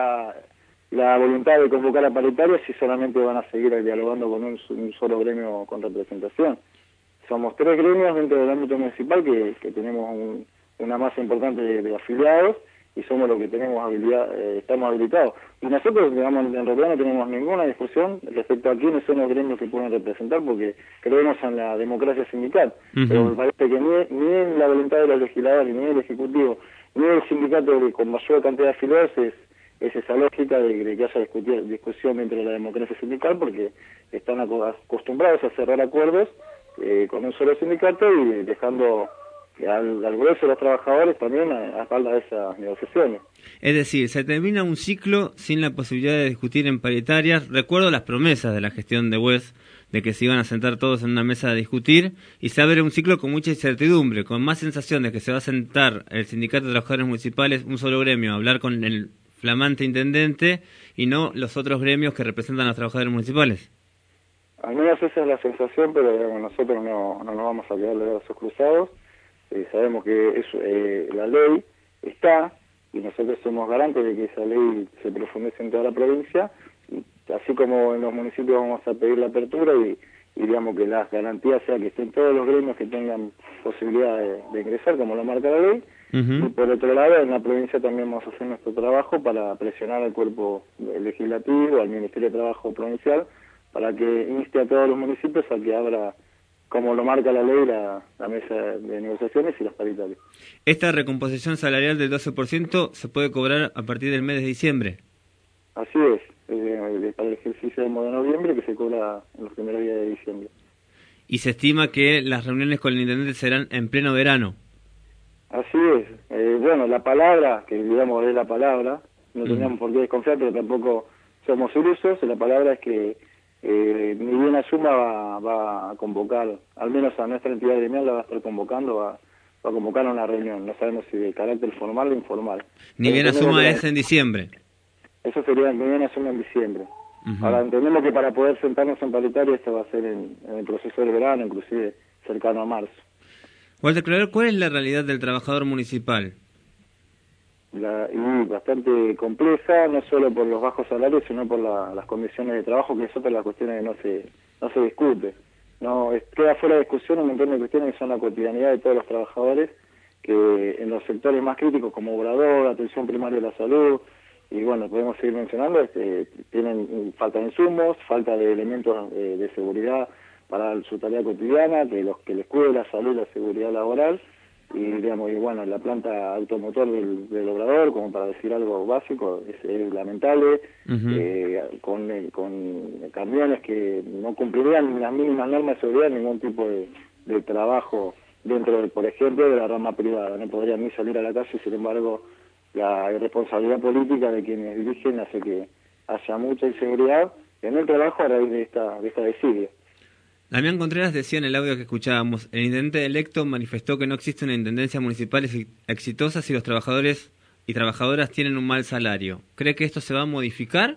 la voluntad de convocar a paritarias si solamente van a seguir dialogando con un solo gremio con representación. Somos 3 gremios dentro del ámbito municipal que tenemos una masa importante de afiliados y somos los que tenemos estamos habilitados. Y nosotros, digamos, en realidad no tenemos ninguna discusión respecto a quiénes son los gremios que pueden representar, porque creemos en la democracia sindical. Pero me parece que ni en la voluntad de los legisladores, ni el Ejecutivo, ni el sindicato con mayor cantidad de afiliados es esa lógica de que haya discusión dentro de la democracia sindical, porque están acostumbrados a cerrar acuerdos con un solo sindicato y dejando al grueso de los trabajadores también a espalda de esas negociaciones. Es decir, se termina un ciclo sin la posibilidad de discutir en paritarias. Recuerdo las promesas de la gestión de Wes de que se iban a sentar todos en una mesa a discutir, y se abre un ciclo con mucha incertidumbre, con más sensación de que se va a sentar el Sindicato de Trabajadores Municipales, un solo gremio, a hablar con el flamante intendente y no los otros gremios que representan a los trabajadores municipales. Al menos esa es la sensación, pero digamos, nosotros no nos vamos a quedar de brazos cruzados. Sabemos que la ley está y nosotros somos garantes de que esa ley se profundice en toda la provincia, y así como en los municipios vamos a pedir la apertura y digamos que las garantías sea que estén todos los gremios que tengan posibilidad de ingresar como lo marca la ley. Y por otro lado, en la provincia también vamos a hacer nuestro trabajo para presionar al cuerpo legislativo, al Ministerio de Trabajo provincial, para que inste a todos los municipios a que abra, como lo marca la ley, la mesa de negociaciones y las paritarias. Esta recomposición salarial del 12% se puede cobrar a partir del mes de diciembre. Así es, para el ejercicio del mes de noviembre, que se cobra en los primeros días de diciembre. Y se estima que las reuniones con el intendente serán en pleno verano. Así es. Bueno, la palabra, que digamos es la palabra, no teníamos por qué desconfiar, pero tampoco somos ilusos. La palabra es que ni bien asuma va a convocar, al menos a nuestra entidad gremial la va a estar convocando, va a convocar a una reunión. No sabemos si de carácter formal o informal. Ni bien asuma es en diciembre. Eso sería ni bien asuma en diciembre. Ahora entendemos que para poder sentarnos en paritaria esto va a ser en el proceso del verano, inclusive cercano a marzo. Walter Claver, ¿cuál es la realidad del trabajador municipal? Y bastante compleja, no solo por los bajos salarios, sino por las condiciones de trabajo, que es otra de las cuestiones que no se discute. Queda fuera de discusión un montón de cuestiones que son la cotidianidad de todos los trabajadores, que en los sectores más críticos como obrador, atención primaria de la salud, y bueno, podemos seguir mencionando, tienen falta de insumos, falta de elementos de seguridad para su tarea cotidiana, que les cuide la salud y la seguridad laboral, y digamos, y bueno, la planta automotor del obrador, como para decir algo básico, es lamentable, con camiones que no cumplirían las mínimas normas de seguridad, ningún tipo de trabajo dentro, por ejemplo, de la rama privada, no podrían ni salir a la calle. Sin embargo, la irresponsabilidad política de quienes dirigen hace que haya mucha inseguridad en el trabajo a raíz de esta desidia. Damián Contreras decía en el audio que escuchábamos: el intendente electo manifestó que no existe una intendencia municipal exitosa si los trabajadores y trabajadoras tienen un mal salario. ¿Cree que esto se va a modificar?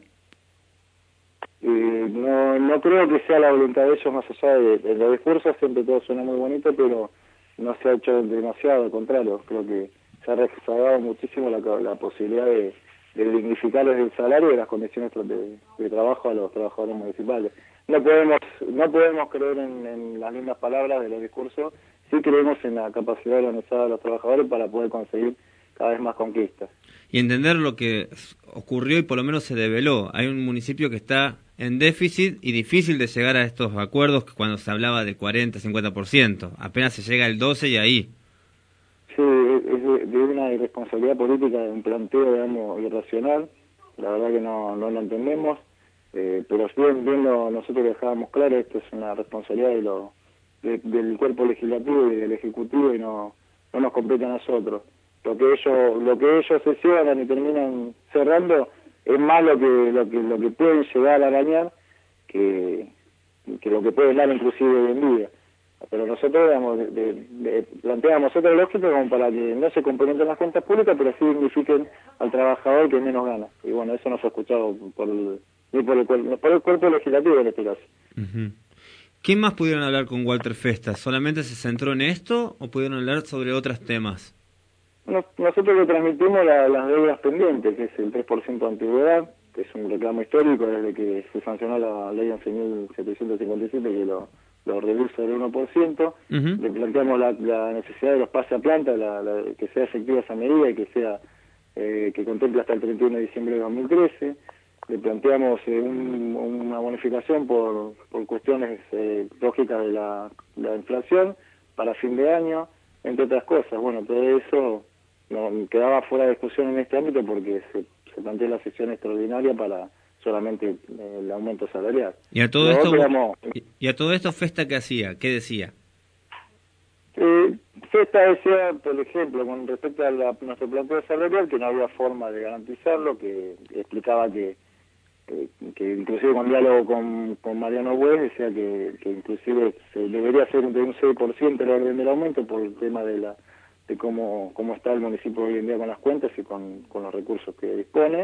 No creo que sea la voluntad de ellos, más allá de los discursos. Siempre todo suena muy bonito, pero no se ha hecho demasiado, al contrario. Creo que se ha rezagado muchísimo la posibilidad de dignificarles el salario y las condiciones de trabajo a los trabajadores municipales. No podemos creer en las lindas palabras de los discursos, sí creemos en la capacidad organizada de los trabajadores para poder conseguir cada vez más conquistas. Y entender lo que ocurrió y por lo menos se develó. Hay un municipio que está en déficit y difícil de llegar a estos acuerdos que cuando se hablaba de 40-50%. Apenas se llega al 12% y ahí. Sí, es de una irresponsabilidad política, de un planteo, digamos, irracional. La verdad que no lo entendemos. Pero viendo nosotros dejábamos claro, esto es una responsabilidad del cuerpo legislativo y del ejecutivo y no nos compete a nosotros. Lo que ellos sesionan y terminan cerrando es más lo que pueden llegar a arañar que lo que pueden dar inclusive hoy en día. Pero nosotros, digamos, planteamos otra lógica como para que no se complementen las cuentas públicas, pero sí dignifiquen al trabajador que menos gana. Y bueno, eso no se ha escuchado por el cuerpo legislativo en este caso. Uh-huh. ¿Qué más pudieron hablar con Walter Festa? ¿Solamente se centró en esto o pudieron hablar sobre otros temas? Nosotros le transmitimos las deudas pendientes, que es el 3% de antigüedad, que es un reclamo histórico desde que se sancionó la ley 11.757, que lo reduce del 1%. Uh-huh. Le planteamos la necesidad de los pase a planta, que sea efectiva esa medida y que sea que contemple hasta el 31 de diciembre de 2013. Le planteamos una bonificación por cuestiones lógicas de la inflación para fin de año, entre otras cosas. Bueno, todo eso no quedaba fuera de discusión en este ámbito porque se plantea la sesión extraordinaria para solamente el aumento salarial. ¿Y a todo esto Festa qué hacía? ¿Qué decía? Festa decía, por ejemplo, con respecto a nuestro planteo salarial, que no había forma de garantizarlo, que explicaba que inclusive con diálogo con Mariano Bues decía que inclusive se debería ser de un 6% el orden del aumento por el tema de cómo está el municipio hoy en día con las cuentas y con los recursos que dispone.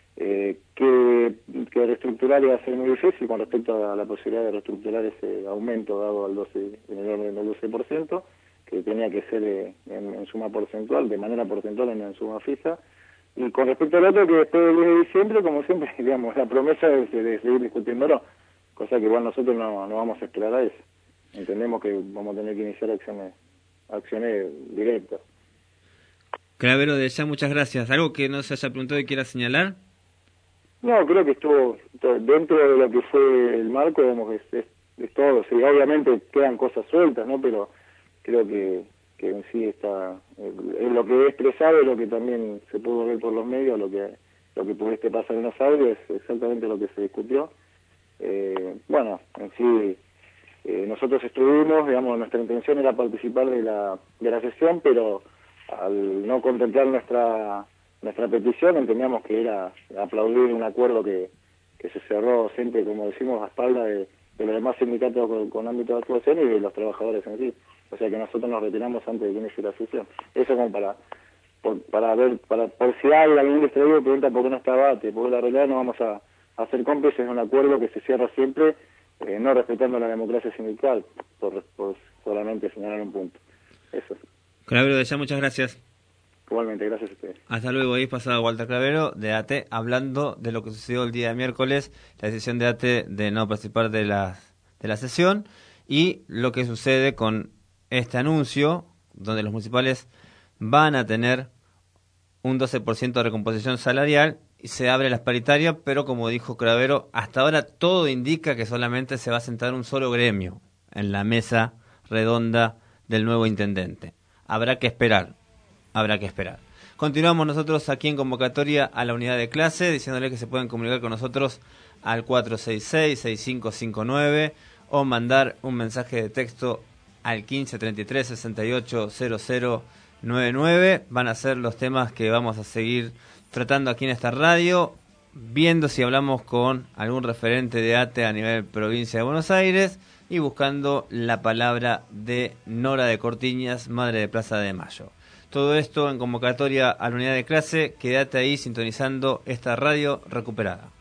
Que reestructurar iba a ser muy difícil con respecto a la posibilidad de reestructurar ese aumento dado en el orden del 12%, que tenía que ser en suma porcentual, de manera porcentual en suma fija. Y con respecto al otro, que después del 10 de diciembre, como siempre, digamos, la promesa de seguir discutiéndolo, cosa que igual nosotros no vamos a esperar a eso. Entendemos que vamos a tener que iniciar acciones directas. Clavero, de ya muchas gracias. ¿Algo que no se haya preguntado y quiera señalar? No, creo que estuvo dentro de lo que fue el marco, digamos, es todo. Sí, obviamente quedan cosas sueltas, ¿no? Pero creo que en sí está lo que he expresado, lo que también se pudo ver por los medios, lo que pudiste pasar en los audios, es exactamente lo que se discutió. Bueno, en sí nosotros estuvimos, digamos, nuestra intención era participar de la sesión, pero al no contemplar nuestra petición entendíamos que era aplaudir un acuerdo que se cerró siempre, como decimos, a espalda de los demás sindicatos con ámbito de actuación y de los trabajadores en sí. O sea que nosotros nos retiramos antes de que inicie la sesión. Eso como para ver, por si algún distraído pregunta por qué no está debate, porque la realidad no vamos a hacer cómplices de un acuerdo que se cierra siempre, no respetando la democracia sindical, por solamente señalar un punto. Eso. Clavero, de ya muchas gracias. Igualmente, gracias a ustedes. Hasta luego. Ahí pasado Walter Clavero de ATE hablando de lo que sucedió el día de miércoles, la decisión de ATE de no participar de la sesión y lo que sucede con este anuncio donde los municipales van a tener un 12% de recomposición salarial y se abre las paritarias, pero como dijo Clavero, hasta ahora todo indica que solamente se va a sentar un solo gremio en la mesa redonda del nuevo intendente. Habrá que esperar. Continuamos nosotros aquí en convocatoria a la unidad de clase, diciéndole que se pueden comunicar con nosotros al 466-6559 o mandar un mensaje de texto al 1533-680099. Van a ser los temas que vamos a seguir tratando aquí en esta radio, viendo si hablamos con algún referente de ATE a nivel provincia de Buenos Aires y buscando la palabra de Nora de Cortiñas, madre de Plaza de Mayo. Todo esto en convocatoria a la unidad de clase. Quédate ahí sintonizando esta radio recuperada.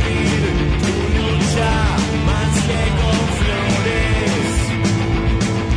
Más que con flores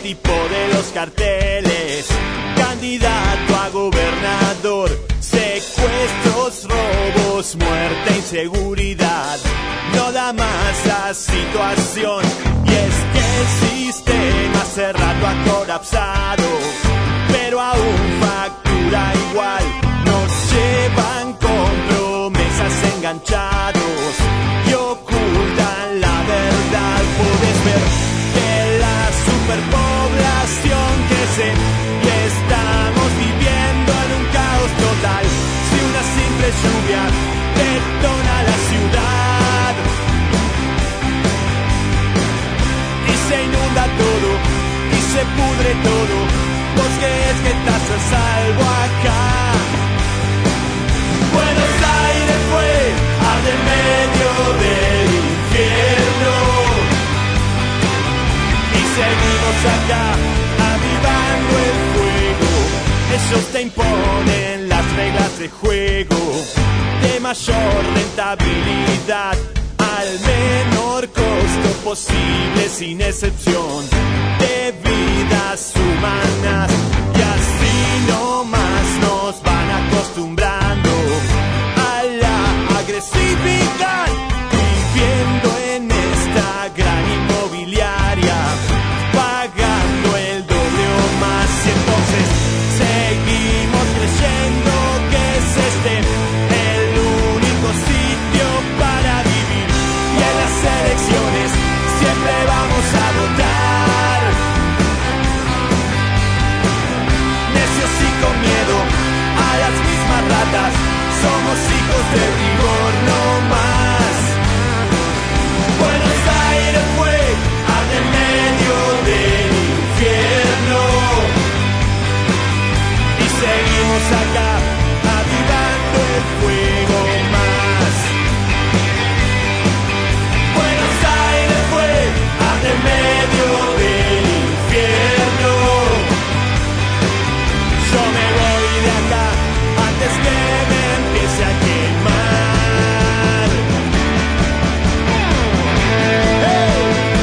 tipo de los carteles, candidato a gobernador, secuestros, robos, muerte, inseguridad. No da más la situación, y es que el sistema hace rato ha colapsado, pero aún factura igual. Nos llevan con promesas enganchados y ocultan la verdad. Puedes ver que la superpoblación crece y estamos viviendo en un caos total. Si una simple lluvia detona la ciudad y se inunda todo y se pudre todo, ¿vos crees que estás a salvo acá? Buenos Aires fue al de medio del infierno y seguimos acá avivando el fuego. Ellos te imponen las reglas de juego, de mayor rentabilidad al menor costo posible, sin excepción de vidas humanas. Y así nomás nos van acostumbrando a la agresividad, viviendo en esta gran inmobiliaria, pagando el doble o más. Y entonces seguimos creyendo que es este el único sitio para vivir, y en las elecciones siempre vamos a votar necios y con miedo a las mismas ratas. Somos hijos de rigor, no más. Buenos Aires fue al de medio del infierno y seguimos acá avivando el fuego más. Buenos Aires fue al de medio del infierno. Yo me voy de acá antes que me empiece a quemar. ¡Hey!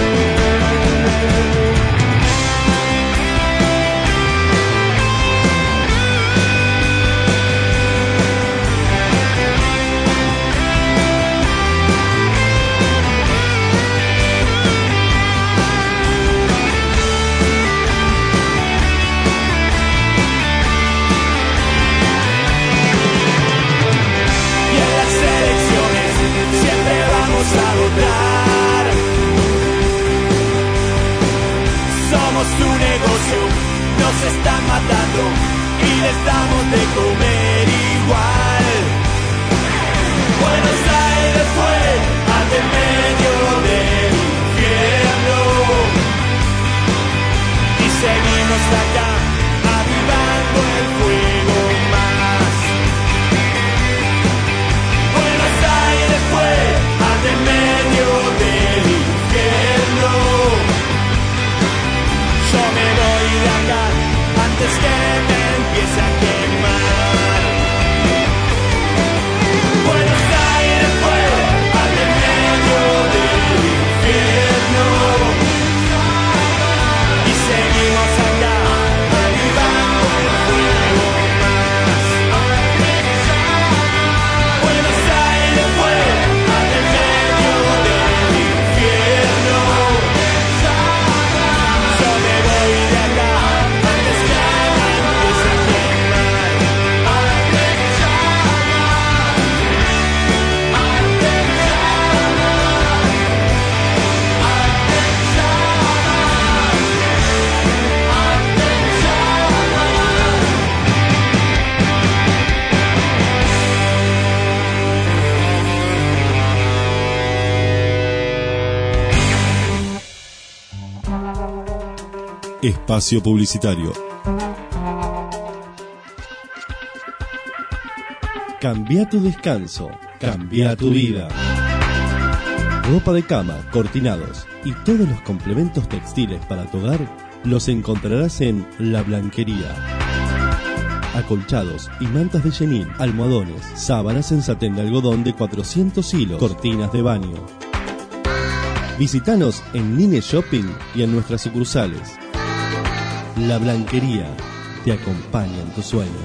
Y en las elecciones siempre vamos a votar. Somos un negocio, nos están matando y les damos de comer igual. Buenos Aires fue al de medio del infierno y seguimos acá avivando el fuego más. Buenos Aires fue al de medio del infierno. Yo me voy de acá antes que me empiece a quemar. Buenos Aires fue al de medio del infierno y seguimos acá avivando el fuego más. Buenos Aires fue al de medio del infierno. Yo me voy de acá antes que me empiece a quemar. Espacio publicitario. Cambia tu descanso, cambia tu vida. Ropa de cama, cortinados y todos los complementos textiles para tu hogar los encontrarás en La Blanquería. Acolchados y mantas de chenil, almohadones, sábanas en satén de algodón de 400 hilos, cortinas de baño. Visítanos en Nine Shopping y en nuestras sucursales. La Blanquería te acompaña en tus sueños.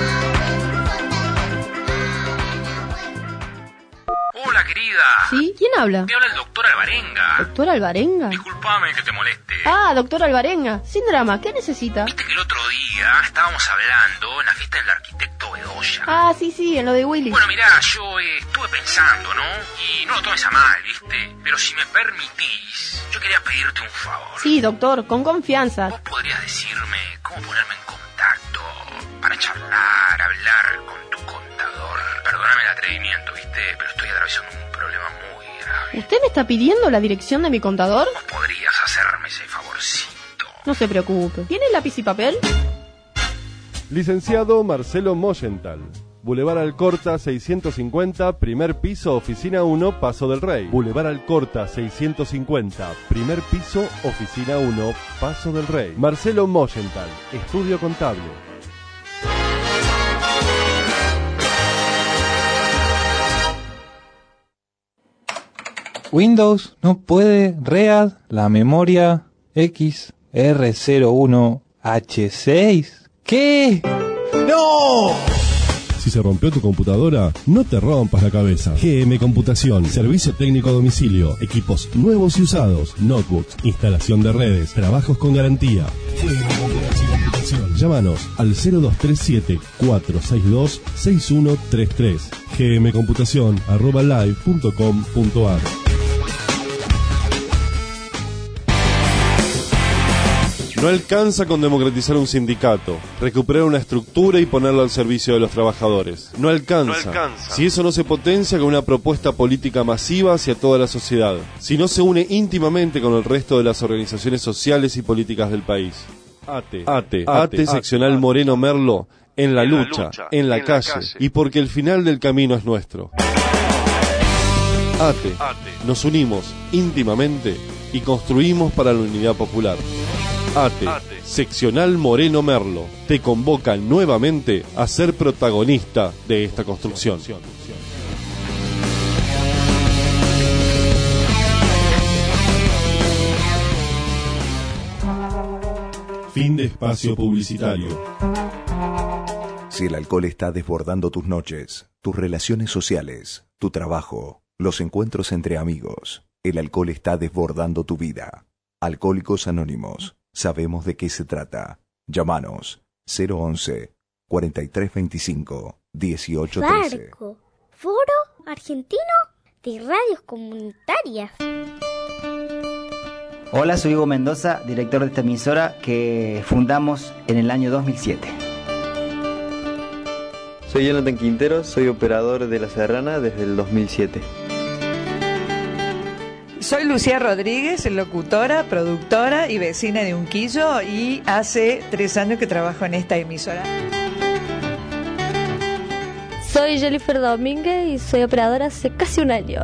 Hola, querida. ¿Sí? ¿Quién habla? Te habla el doctor Alvarenga. ¿Doctor Alvarenga? Disculpame que te moleste. Ah, doctor Alvarenga. Sin drama, ¿qué necesita? Viste que el otro día estábamos hablando en la fiesta del arquitecto Bedoya. Ah, sí, en lo de Willy. Bueno, mirá, yo estuve pensando, ¿no? Y no lo tomes a mal, ¿viste? Pero si me permitís, yo quería pedirte un favor. Sí, doctor, con confianza. ¿Vos podrías decirme cómo ponerme en contacto para charlar, hablar con tu contador? Perdóname el atrevimiento, ¿viste? Pero estoy atravesando un problema muy grave. ¿Usted me está pidiendo la dirección de mi contador? ¿Vos podrías hacerme ese favorcito? No se preocupe. ¿Tiene lápiz y papel? Licenciado Marcelo Moyental. Boulevard Alcorta 650, primer piso, oficina 1, Paso del Rey. Boulevard Alcorta 650, primer piso, oficina 1, Paso del Rey. Marcelo Moyental, estudio contable. Windows no puede READ la memoria XR01H6. ¿Qué? ¡No! Si se rompió tu computadora, no te rompas la cabeza. GM Computación, servicio técnico a domicilio, equipos nuevos y usados, notebooks, instalación de redes, trabajos con garantía. GM Computación. Llámanos al 0237-462-6133. gmcomputación@live.com.ar. No alcanza con democratizar un sindicato, recuperar una estructura y ponerlo al servicio de los trabajadores. No alcanza. Si eso no se potencia con una propuesta política masiva hacia toda la sociedad. Si no se une íntimamente con el resto de las organizaciones sociales y políticas del país. ATE, seccional Moreno Merlo, en la lucha, en la calle, y porque el final del camino es nuestro. ATE, nos unimos íntimamente y construimos para la unidad popular. ATE, seccional Moreno Merlo, te convoca nuevamente a ser protagonista de esta construcción. Fin de espacio publicitario. Si el alcohol está desbordando tus noches, tus relaciones sociales, tu trabajo, los encuentros entre amigos, el alcohol está desbordando tu vida. Alcohólicos Anónimos. Sabemos de qué se trata. Llámanos 011-4325-1813. Farco, Foro Argentino de Radios Comunitarias. Hola, soy Hugo Mendoza, director de esta emisora que fundamos en el año 2007. Soy Jonathan Quintero, soy operador de La Serrana desde el 2007. Soy Lucía Rodríguez, locutora, productora y vecina de Unquillo, y hace 3 años que trabajo en esta emisora. Soy Jennifer Domínguez y soy operadora hace casi un año.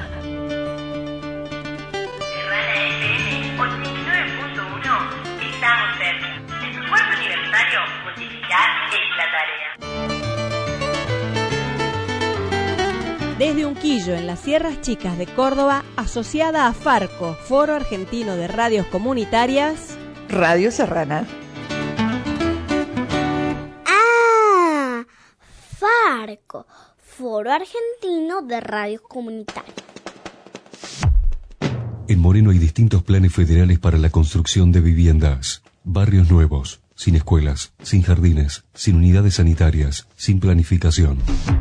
Estamos cerca. En tu cuarto aniversario, multiplicar es la tarea. Desde Unquillo, en las Sierras Chicas de Córdoba, asociada a Farco, Foro Argentino de Radios Comunitarias, Radio Serrana. ¡Ah! Farco, Foro Argentino de Radios Comunitarias. En Moreno hay distintos planes federales para la construcción de viviendas. Barrios nuevos, sin escuelas, sin jardines, sin unidades sanitarias, sin planificación.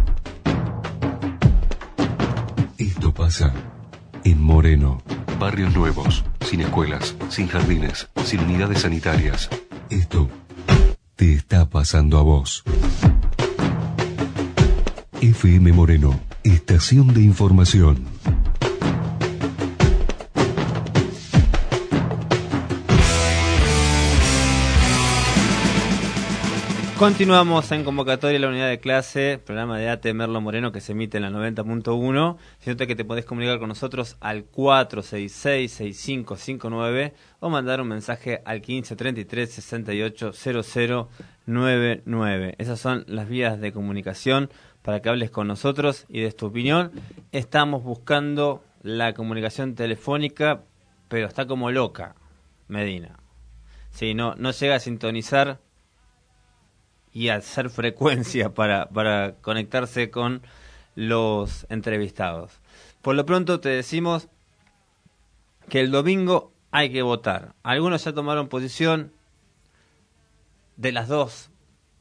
Esto pasa en Moreno. Barrios nuevos, sin escuelas, sin jardines, sin unidades sanitarias. Esto te está pasando a vos. FM Moreno, estación de información. Continuamos en convocatoria de la unidad de clase, programa de ATE Merlo Moreno que se emite en la 90.1. Siento que te podés comunicar con nosotros al 466-6559 o mandar un mensaje al 1533-680099. Esas son las vías de comunicación para que hables con nosotros y des tu opinión. Estamos buscando la comunicación telefónica, pero está como loca, Medina. Sí, no llega a sintonizar y a hacer frecuencia para conectarse con los entrevistados. Por lo pronto te decimos que el domingo hay que votar. Algunos ya tomaron posición de las dos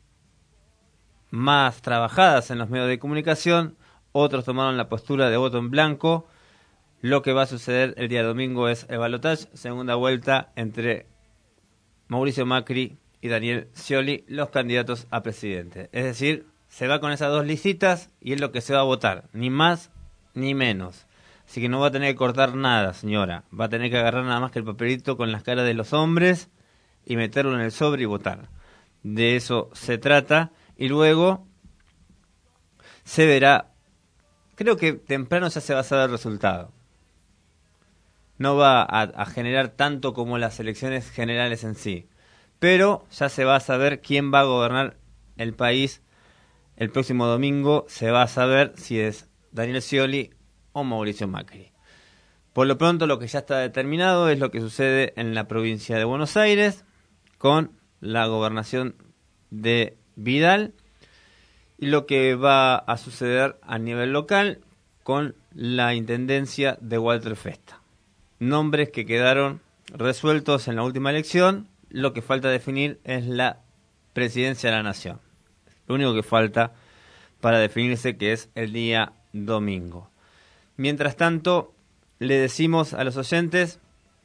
más trabajadas en los medios de comunicación, otros tomaron la postura de voto en blanco. Lo que va a suceder el día domingo es el balotaje, segunda vuelta entre Mauricio Macri y Daniel Scioli, los candidatos a presidente. Es decir, se va con esas dos lisitas y es lo que se va a votar, ni más ni menos. Así que no va a tener que cortar nada, señora. Va a tener que agarrar nada más que el papelito con las caras de los hombres y meterlo en el sobre y votar. De eso se trata. Y luego se verá, creo que temprano ya se va a saber el resultado. No va a generar tanto como las elecciones generales en sí. Pero ya se va a saber quién va a gobernar el país el próximo domingo. Se va a saber si es Daniel Scioli o Mauricio Macri. Por lo pronto lo que ya está determinado es lo que sucede en la provincia de Buenos Aires con la gobernación de Vidal y lo que va a suceder a nivel local con la intendencia de Walter Festa. Nombres que quedaron resueltos en la última elección. Lo que falta definir es la presidencia de la nación. Lo único que falta para definirse, que es el día domingo. Mientras tanto, le decimos a los oyentes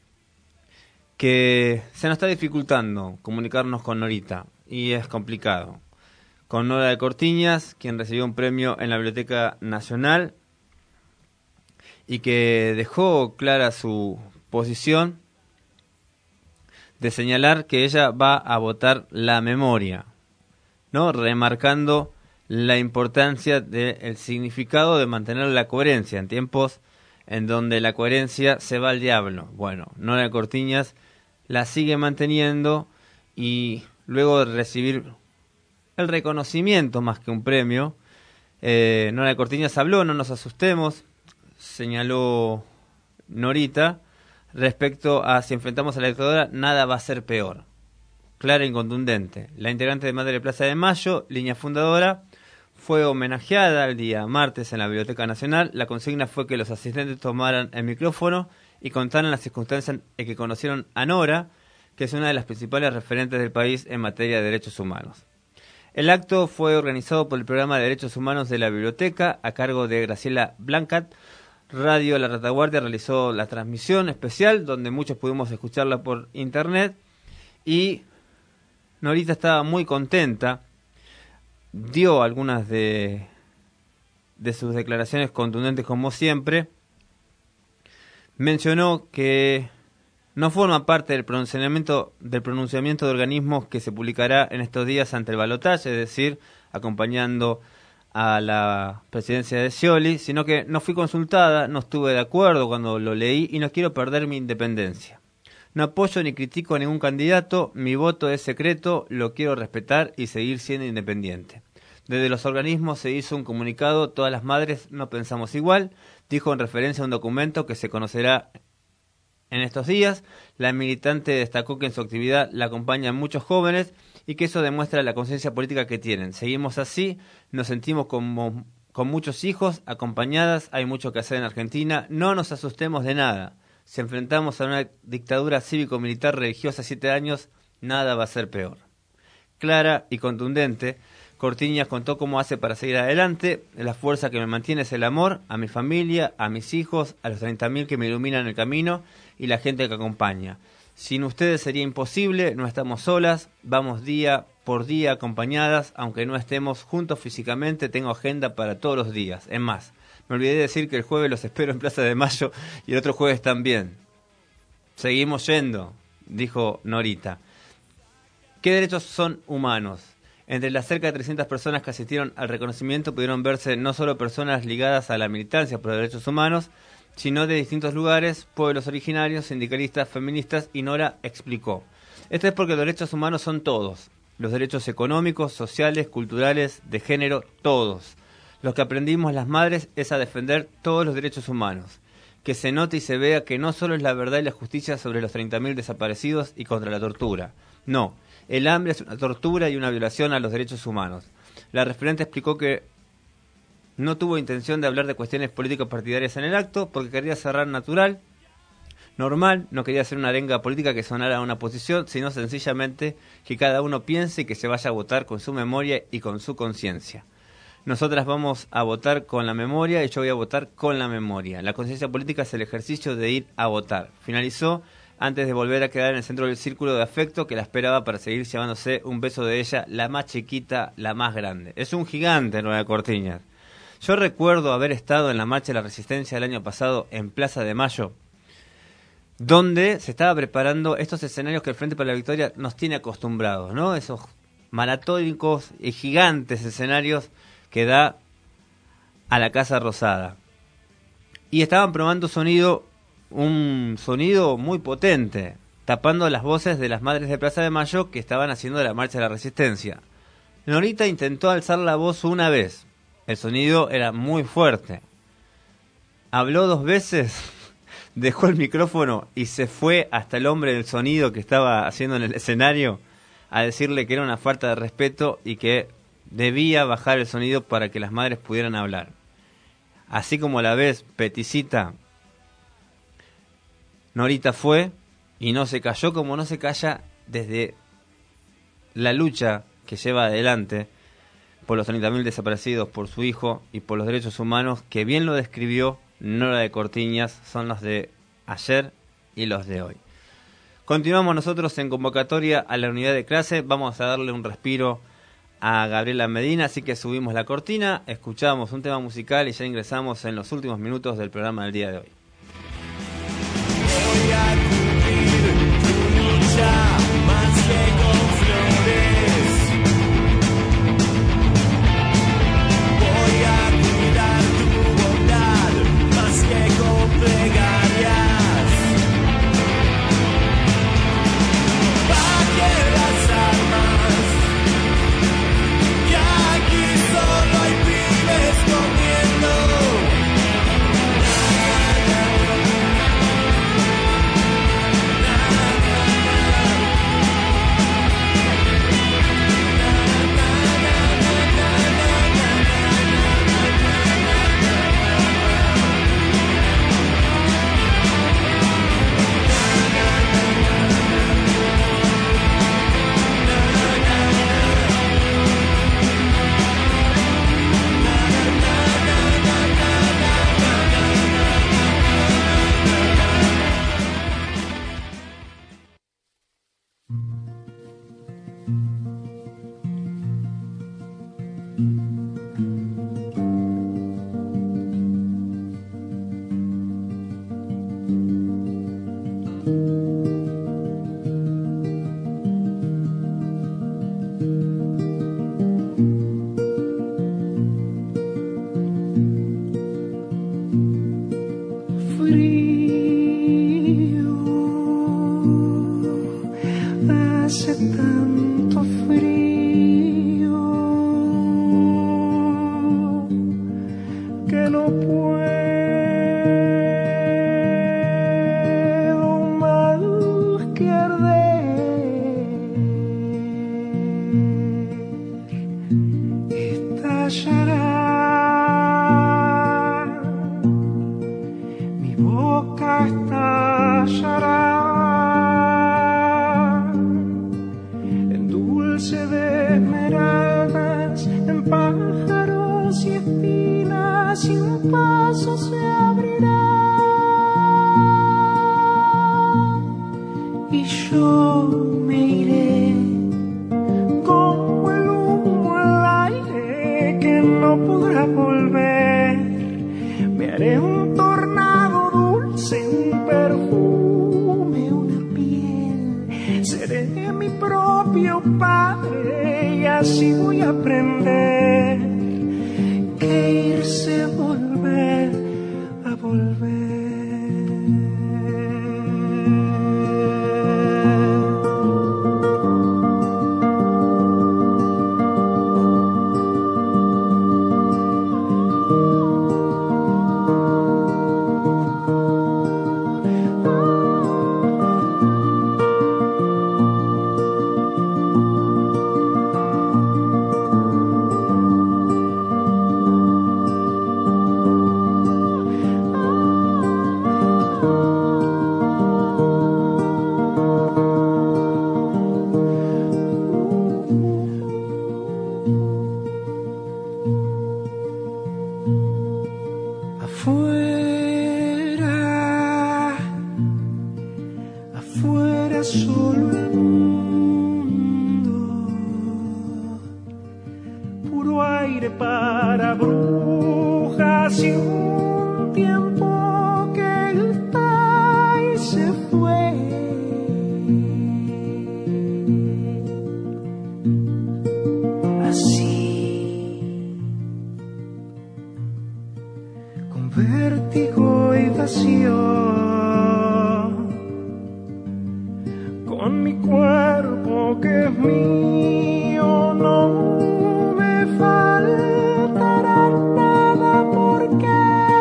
que se nos está dificultando comunicarnos con Norita y es complicado. Con Nora de Cortiñas, quien recibió un premio en la Biblioteca Nacional y que dejó clara su posición de señalar que ella va a votar la memoria, ¿no? Remarcando la importancia del significado de mantener la coherencia en tiempos en donde la coherencia se va al diablo. Bueno, Nora de Cortiñas la sigue manteniendo y luego de recibir el reconocimiento más que un premio, Nora de Cortiñas habló, no nos asustemos, señaló Norita, respecto a si enfrentamos a la dictadura, nada va a ser peor. Clara y contundente. La integrante de Madre Plaza de Mayo, línea fundadora, fue homenajeada el día martes en la Biblioteca Nacional. La consigna fue que los asistentes tomaran el micrófono y contaran las circunstancias en que conocieron a Nora, que es una de las principales referentes del país en materia de derechos humanos. El acto fue organizado por el Programa de Derechos Humanos de la Biblioteca, a cargo de Graciela Blancat. Radio La Retaguardia realizó la transmisión especial, donde muchos pudimos escucharla por internet, y Norita estaba muy contenta, dio algunas de sus declaraciones contundentes como siempre, mencionó que no forma parte del pronunciamiento de organismos que se publicará en estos días ante el balotaje, es decir, acompañando a la presidencia de Scioli, sino que no fui consultada, no estuve de acuerdo cuando lo leí y no quiero perder mi independencia. No apoyo ni critico a ningún candidato, mi voto es secreto, lo quiero respetar y seguir siendo independiente. Desde los organismos se hizo un comunicado, todas las madres no pensamos igual, dijo en referencia a un documento que se conocerá en estos días. La militante destacó que en su actividad la acompañan muchos jóvenes y que eso demuestra la conciencia política que tienen. Seguimos así, nos sentimos como con muchos hijos, acompañadas, hay mucho que hacer en Argentina, no nos asustemos de nada. Si enfrentamos a una dictadura cívico-militar religiosa 7 años, nada va a ser peor. Clara y contundente, Cortiñas contó cómo hace para seguir adelante. La fuerza que me mantiene es el amor a mi familia, a mis hijos, a los 30.000 que me iluminan el camino y la gente que acompaña. Sin ustedes sería imposible, no estamos solas, vamos día por día acompañadas, aunque no estemos juntos físicamente, tengo agenda para todos los días. Es más, me olvidé de decir que el jueves los espero en Plaza de Mayo y el otro jueves también. Seguimos yendo, dijo Norita. ¿Qué derechos son humanos? Entre las cerca de 300 personas que asistieron al reconocimiento pudieron verse no solo personas ligadas a la militancia por los derechos humanos, sino de distintos lugares, pueblos originarios, sindicalistas, feministas, y Nora explicó. Esto es porque los derechos humanos son todos, los derechos económicos, sociales, culturales, de género, todos. Lo que aprendimos las madres es a defender todos los derechos humanos. que se note y se vea que no solo es la verdad y la justicia sobre los 30.000 desaparecidos y contra la tortura. No, el hambre es una tortura y una violación a los derechos humanos. La referente explicó que no tuvo intención de hablar de cuestiones políticas partidarias en el acto porque quería cerrar natural, normal, no quería hacer una arenga política que sonara a una posición, sino sencillamente que cada uno piense y que se vaya a votar con su memoria y con su conciencia. Nosotras vamos a votar con la memoria y yo voy a votar con la memoria. La conciencia política es el ejercicio de ir a votar. Finalizó antes de volver a quedar en el centro del círculo de afecto que la esperaba para seguir llevándose un beso de ella, la más chiquita, la más grande. Es un gigante, Nueva Cortiñas. Yo recuerdo haber estado en la Marcha de la Resistencia del año pasado en Plaza de Mayo, donde se estaba preparando estos escenarios que el Frente para la Victoria nos tiene acostumbrados, ¿no? Esos maratónicos y gigantes escenarios que da a la Casa Rosada. Y estaban probando un sonido muy potente, tapando las voces de las madres de Plaza de Mayo que estaban haciendo la Marcha de la Resistencia. Norita intentó alzar la voz una vez. El sonido era muy fuerte. Habló 2 veces, dejó el micrófono y se fue hasta el hombre del sonido que estaba haciendo en el escenario a decirle que era una falta de respeto y que debía bajar el sonido para que las madres pudieran hablar. Así como la ves, Peticita, Norita fue y no se cayó como no se calla desde la lucha que lleva adelante por los 30.000 desaparecidos, por su hijo y por los derechos humanos, que bien lo describió Nora de Cortiñas, son los de ayer y los de hoy. Continuamos nosotros en convocatoria a la unidad de clase, vamos a darle un respiro a Gabriela Medina, así que subimos la cortina, escuchamos un tema musical y ya ingresamos en los últimos minutos del programa del día de hoy. Voy a cubrir tu lucha más que con flores. Voy a cuidar tu bondad más que con plegarias. Baje las armas, que aquí solo hay pibes comiendo. Hace tanto frío que no puedo más que arder. Estallará, mi boca estallará de esmeraldas, en pájaros y espinas, y un paso se abrirá, y yo me iré como el humo al aire que no podrá volver. Me haré un tornado dulce, un perfume, una piel, seré mi propio padre y así voy a aprender que irse volver a volver. afuera, afuera solo el mundo, puro aire para brujas y un tiempo que está y se fue. Vértigo y vacío, con mi cuerpo que es mío, no me faltará nada porque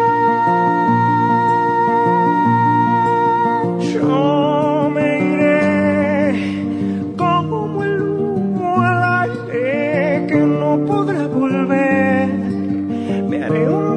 yo me iré como el humo al aire que no podrá volver. Me haré un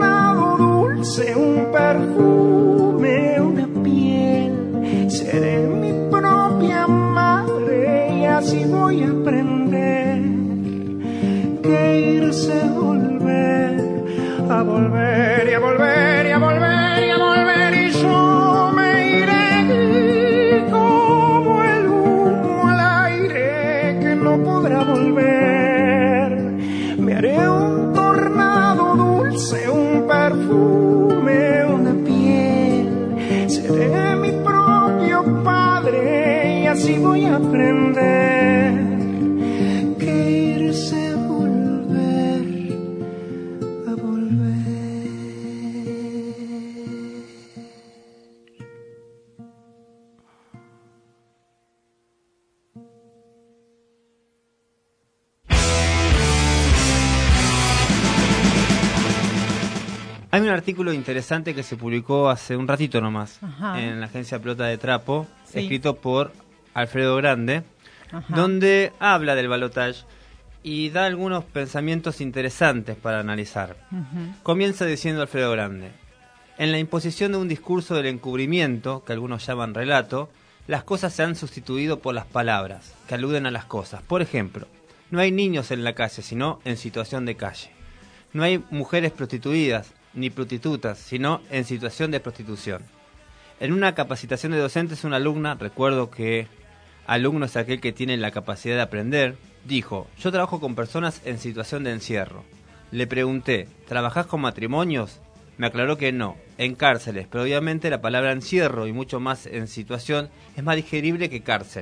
un perfume, una piel, seré mi propia madre y así voy a aprender que irse a volver, a volver y a volver y a volver y a volver, y yo me iré como el humo al aire que no podrá volver. Me haré un tornado dulce, un perfume, una piel, seré mi propio padre y así voy a aprender que irse a volver, a volver. Hay un artículo interesante que se publicó hace un ratito nomás. Ajá. En la agencia Pelota de Trapo, Sí. escrito por Alfredo Grande, Ajá. donde habla del balotaje y da algunos pensamientos interesantes para analizar. Ujú. Comienza diciendo Alfredo Grande: en la imposición de un discurso del encubrimiento, que algunos llaman relato, las cosas se han sustituido por las palabras, que aluden a las cosas. Por ejemplo, no hay niños en la calle, sino en situación de calle. No hay mujeres prostituidas, ni prostitutas, sino en situación de prostitución. En una capacitación de docentes, una alumna, recuerdo que alumno es aquel que tiene la capacidad de aprender, dijo: yo trabajo con personas en situación de encierro. Le pregunté: ¿trabajás con matrimonios? Me aclaró que no, en cárceles, pero obviamente la palabra encierro y mucho más en situación es más digerible que cárcel.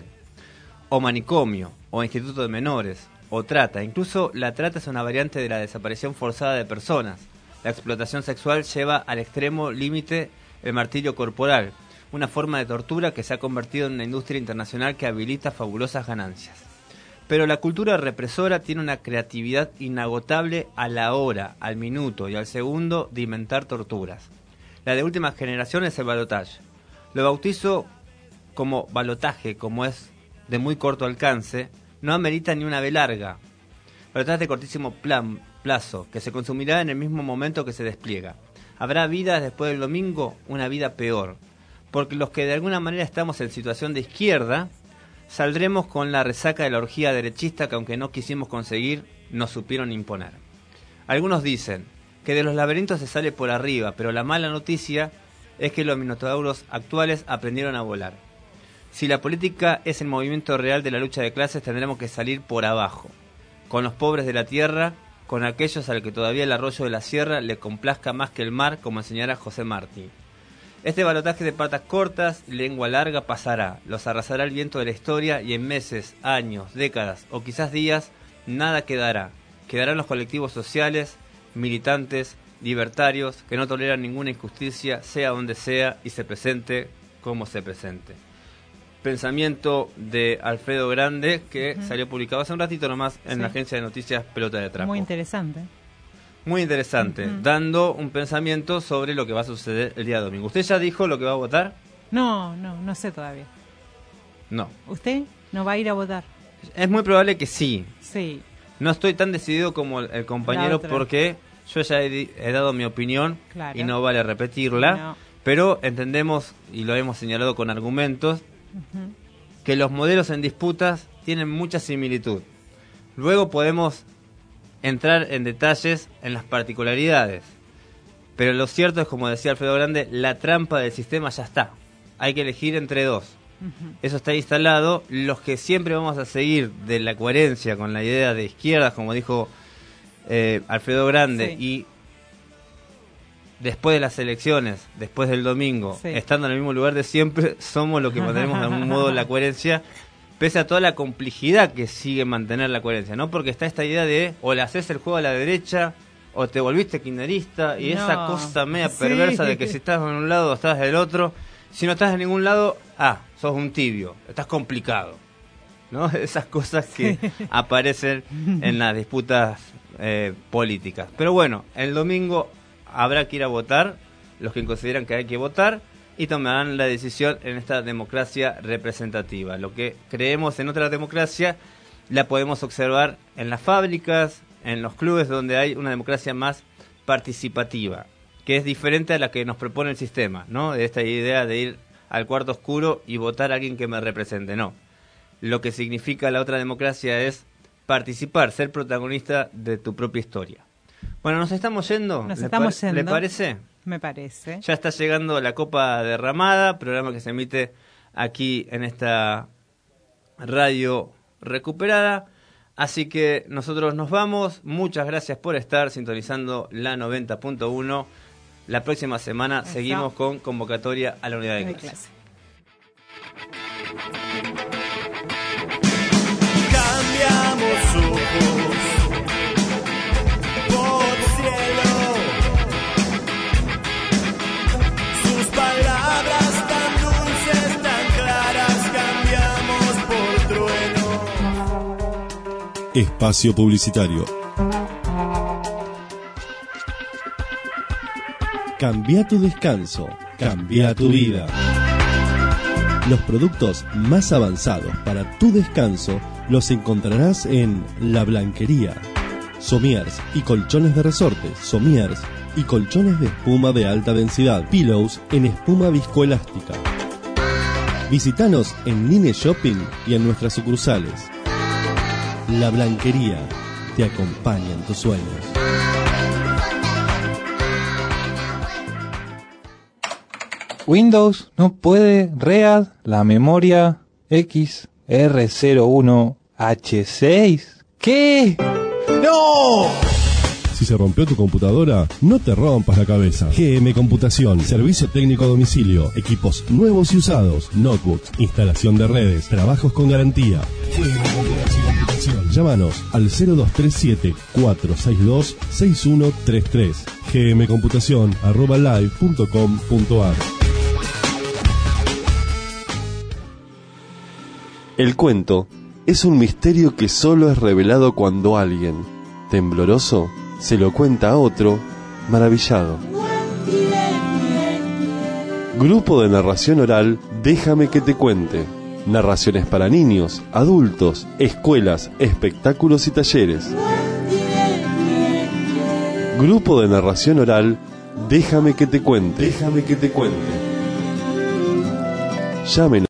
O manicomio, o instituto de menores, o trata. Incluso la trata es una variante de la desaparición forzada de personas. La explotación sexual lleva al extremo límite el martirio corporal, una forma de tortura que se ha convertido en una industria internacional que habilita fabulosas ganancias. Pero la cultura represora tiene una creatividad inagotable a la hora, al minuto y al segundo de inventar torturas. La de última generación es el balotaje. Lo bautizo como balotaje, como es de muy corto alcance, no amerita ni una B larga. Balotaje de cortísimo plazo, que se consumirá en el mismo momento que se despliega. Habrá vidas después del domingo, una vida peor, porque los que de alguna manera estamos en situación de izquierda, saldremos con la resaca de la orgía derechista que, aunque no quisimos conseguir, nos supieron imponer. Algunos dicen que de los laberintos se sale por arriba, pero la mala noticia es que los minotauros actuales aprendieron a volar. Si la política es el movimiento real de la lucha de clases, tendremos que salir por abajo, con los pobres de la tierra, con aquellos al que todavía el arroyo de la sierra le complazca más que el mar, como enseñara José Martí. Este balotaje de patas cortas y lengua larga pasará, los arrasará el viento de la historia y en meses, años, décadas o quizás días, nada quedará. Quedarán los colectivos sociales, militantes, libertarios, que no toleran ninguna injusticia, sea donde sea y se presente como se presente. Pensamiento de Alfredo Grande, que salió publicado hace un ratito nomás en la agencia de noticias Pelota de Trapo. Muy interesante. Muy interesante, dando un pensamiento sobre lo que va a suceder el día domingo. ¿Usted ya dijo lo que va a votar? No sé todavía. No. ¿Usted no va a ir a votar? Es muy probable que sí. Sí. No estoy tan decidido como el compañero porque yo ya he dado mi opinión y no vale repetirla, No. pero entendemos, y lo hemos señalado con argumentos, que los modelos en disputas tienen mucha similitud. Luego podemos entrar en detalles en las particularidades, Pero lo cierto es, como decía Alfredo Grande, la trampa del sistema ya está. Hay que elegir entre dos. Eso está instalado. Los que siempre vamos a seguir de la coherencia con la idea de izquierdas, como dijo Alfredo Grande, y después de las elecciones, después del domingo, estando en el mismo lugar de siempre, somos los que mantenemos de algún modo la coherencia, pese a toda la complejidad que sigue mantener la coherencia, ¿no? Porque está esta idea de o le haces el juego a la derecha o te volviste kirchnerista, y esa cosa media perversa de que si estás en un lado o estás del otro. Si no estás en ningún lado, sos un tibio, estás complicado, ¿no? Esas cosas que aparecen en las disputas políticas. Pero bueno, el domingo habrá que ir a votar, los que consideran que hay que votar, y tomarán la decisión en esta democracia representativa. Lo que creemos en otra democracia la podemos observar en las fábricas, en los clubes, donde hay una democracia más participativa, que es diferente a la que nos propone el sistema, ¿no? De esta idea de ir al cuarto oscuro y votar a alguien que me represente. No. Lo que significa la otra democracia es participar, ser protagonista de tu propia historia. Bueno, nos estamos yendo. ¿Le parece? Me parece. Ya está llegando la Copa Derramada, programa que se emite aquí en esta radio recuperada. Así que nosotros nos vamos. Muchas gracias por estar sintonizando la 90.1. La próxima semana seguimos con convocatoria a la unidad de clase. Cambiamos ojos por cielo, sus palabras tan dulces, tan claras, cambiamos por trueno. Espacio publicitario. Cambia tu descanso, cambia tu vida. Los productos más avanzados para tu descanso los encontrarás en La Blanquería. Somiers y colchones de resorte, somiers y colchones de espuma de alta densidad, pillows en espuma viscoelástica. Visítanos en Line Shopping y en nuestras sucursales. La Blanquería te acompaña en tus sueños. Windows no puede read la memoria XR01H6. ¿Qué? ¡No! Si se rompió tu computadora, no te rompas la cabeza. GM Computación, servicio técnico a domicilio, equipos nuevos y usados, notebooks, instalación de redes, trabajos con garantía. GM Computación. Llámanos al 0237-462-6133. gmcomputacion@live.com.ar. El cuento es un misterio que solo es revelado cuando alguien, tembloroso, se lo cuenta a otro, maravillado. Grupo de narración oral, Déjame que te cuente. Narraciones para niños, adultos, escuelas, espectáculos y talleres. Grupo de narración oral, Déjame que te cuente. Déjame que te cuente. Llámenos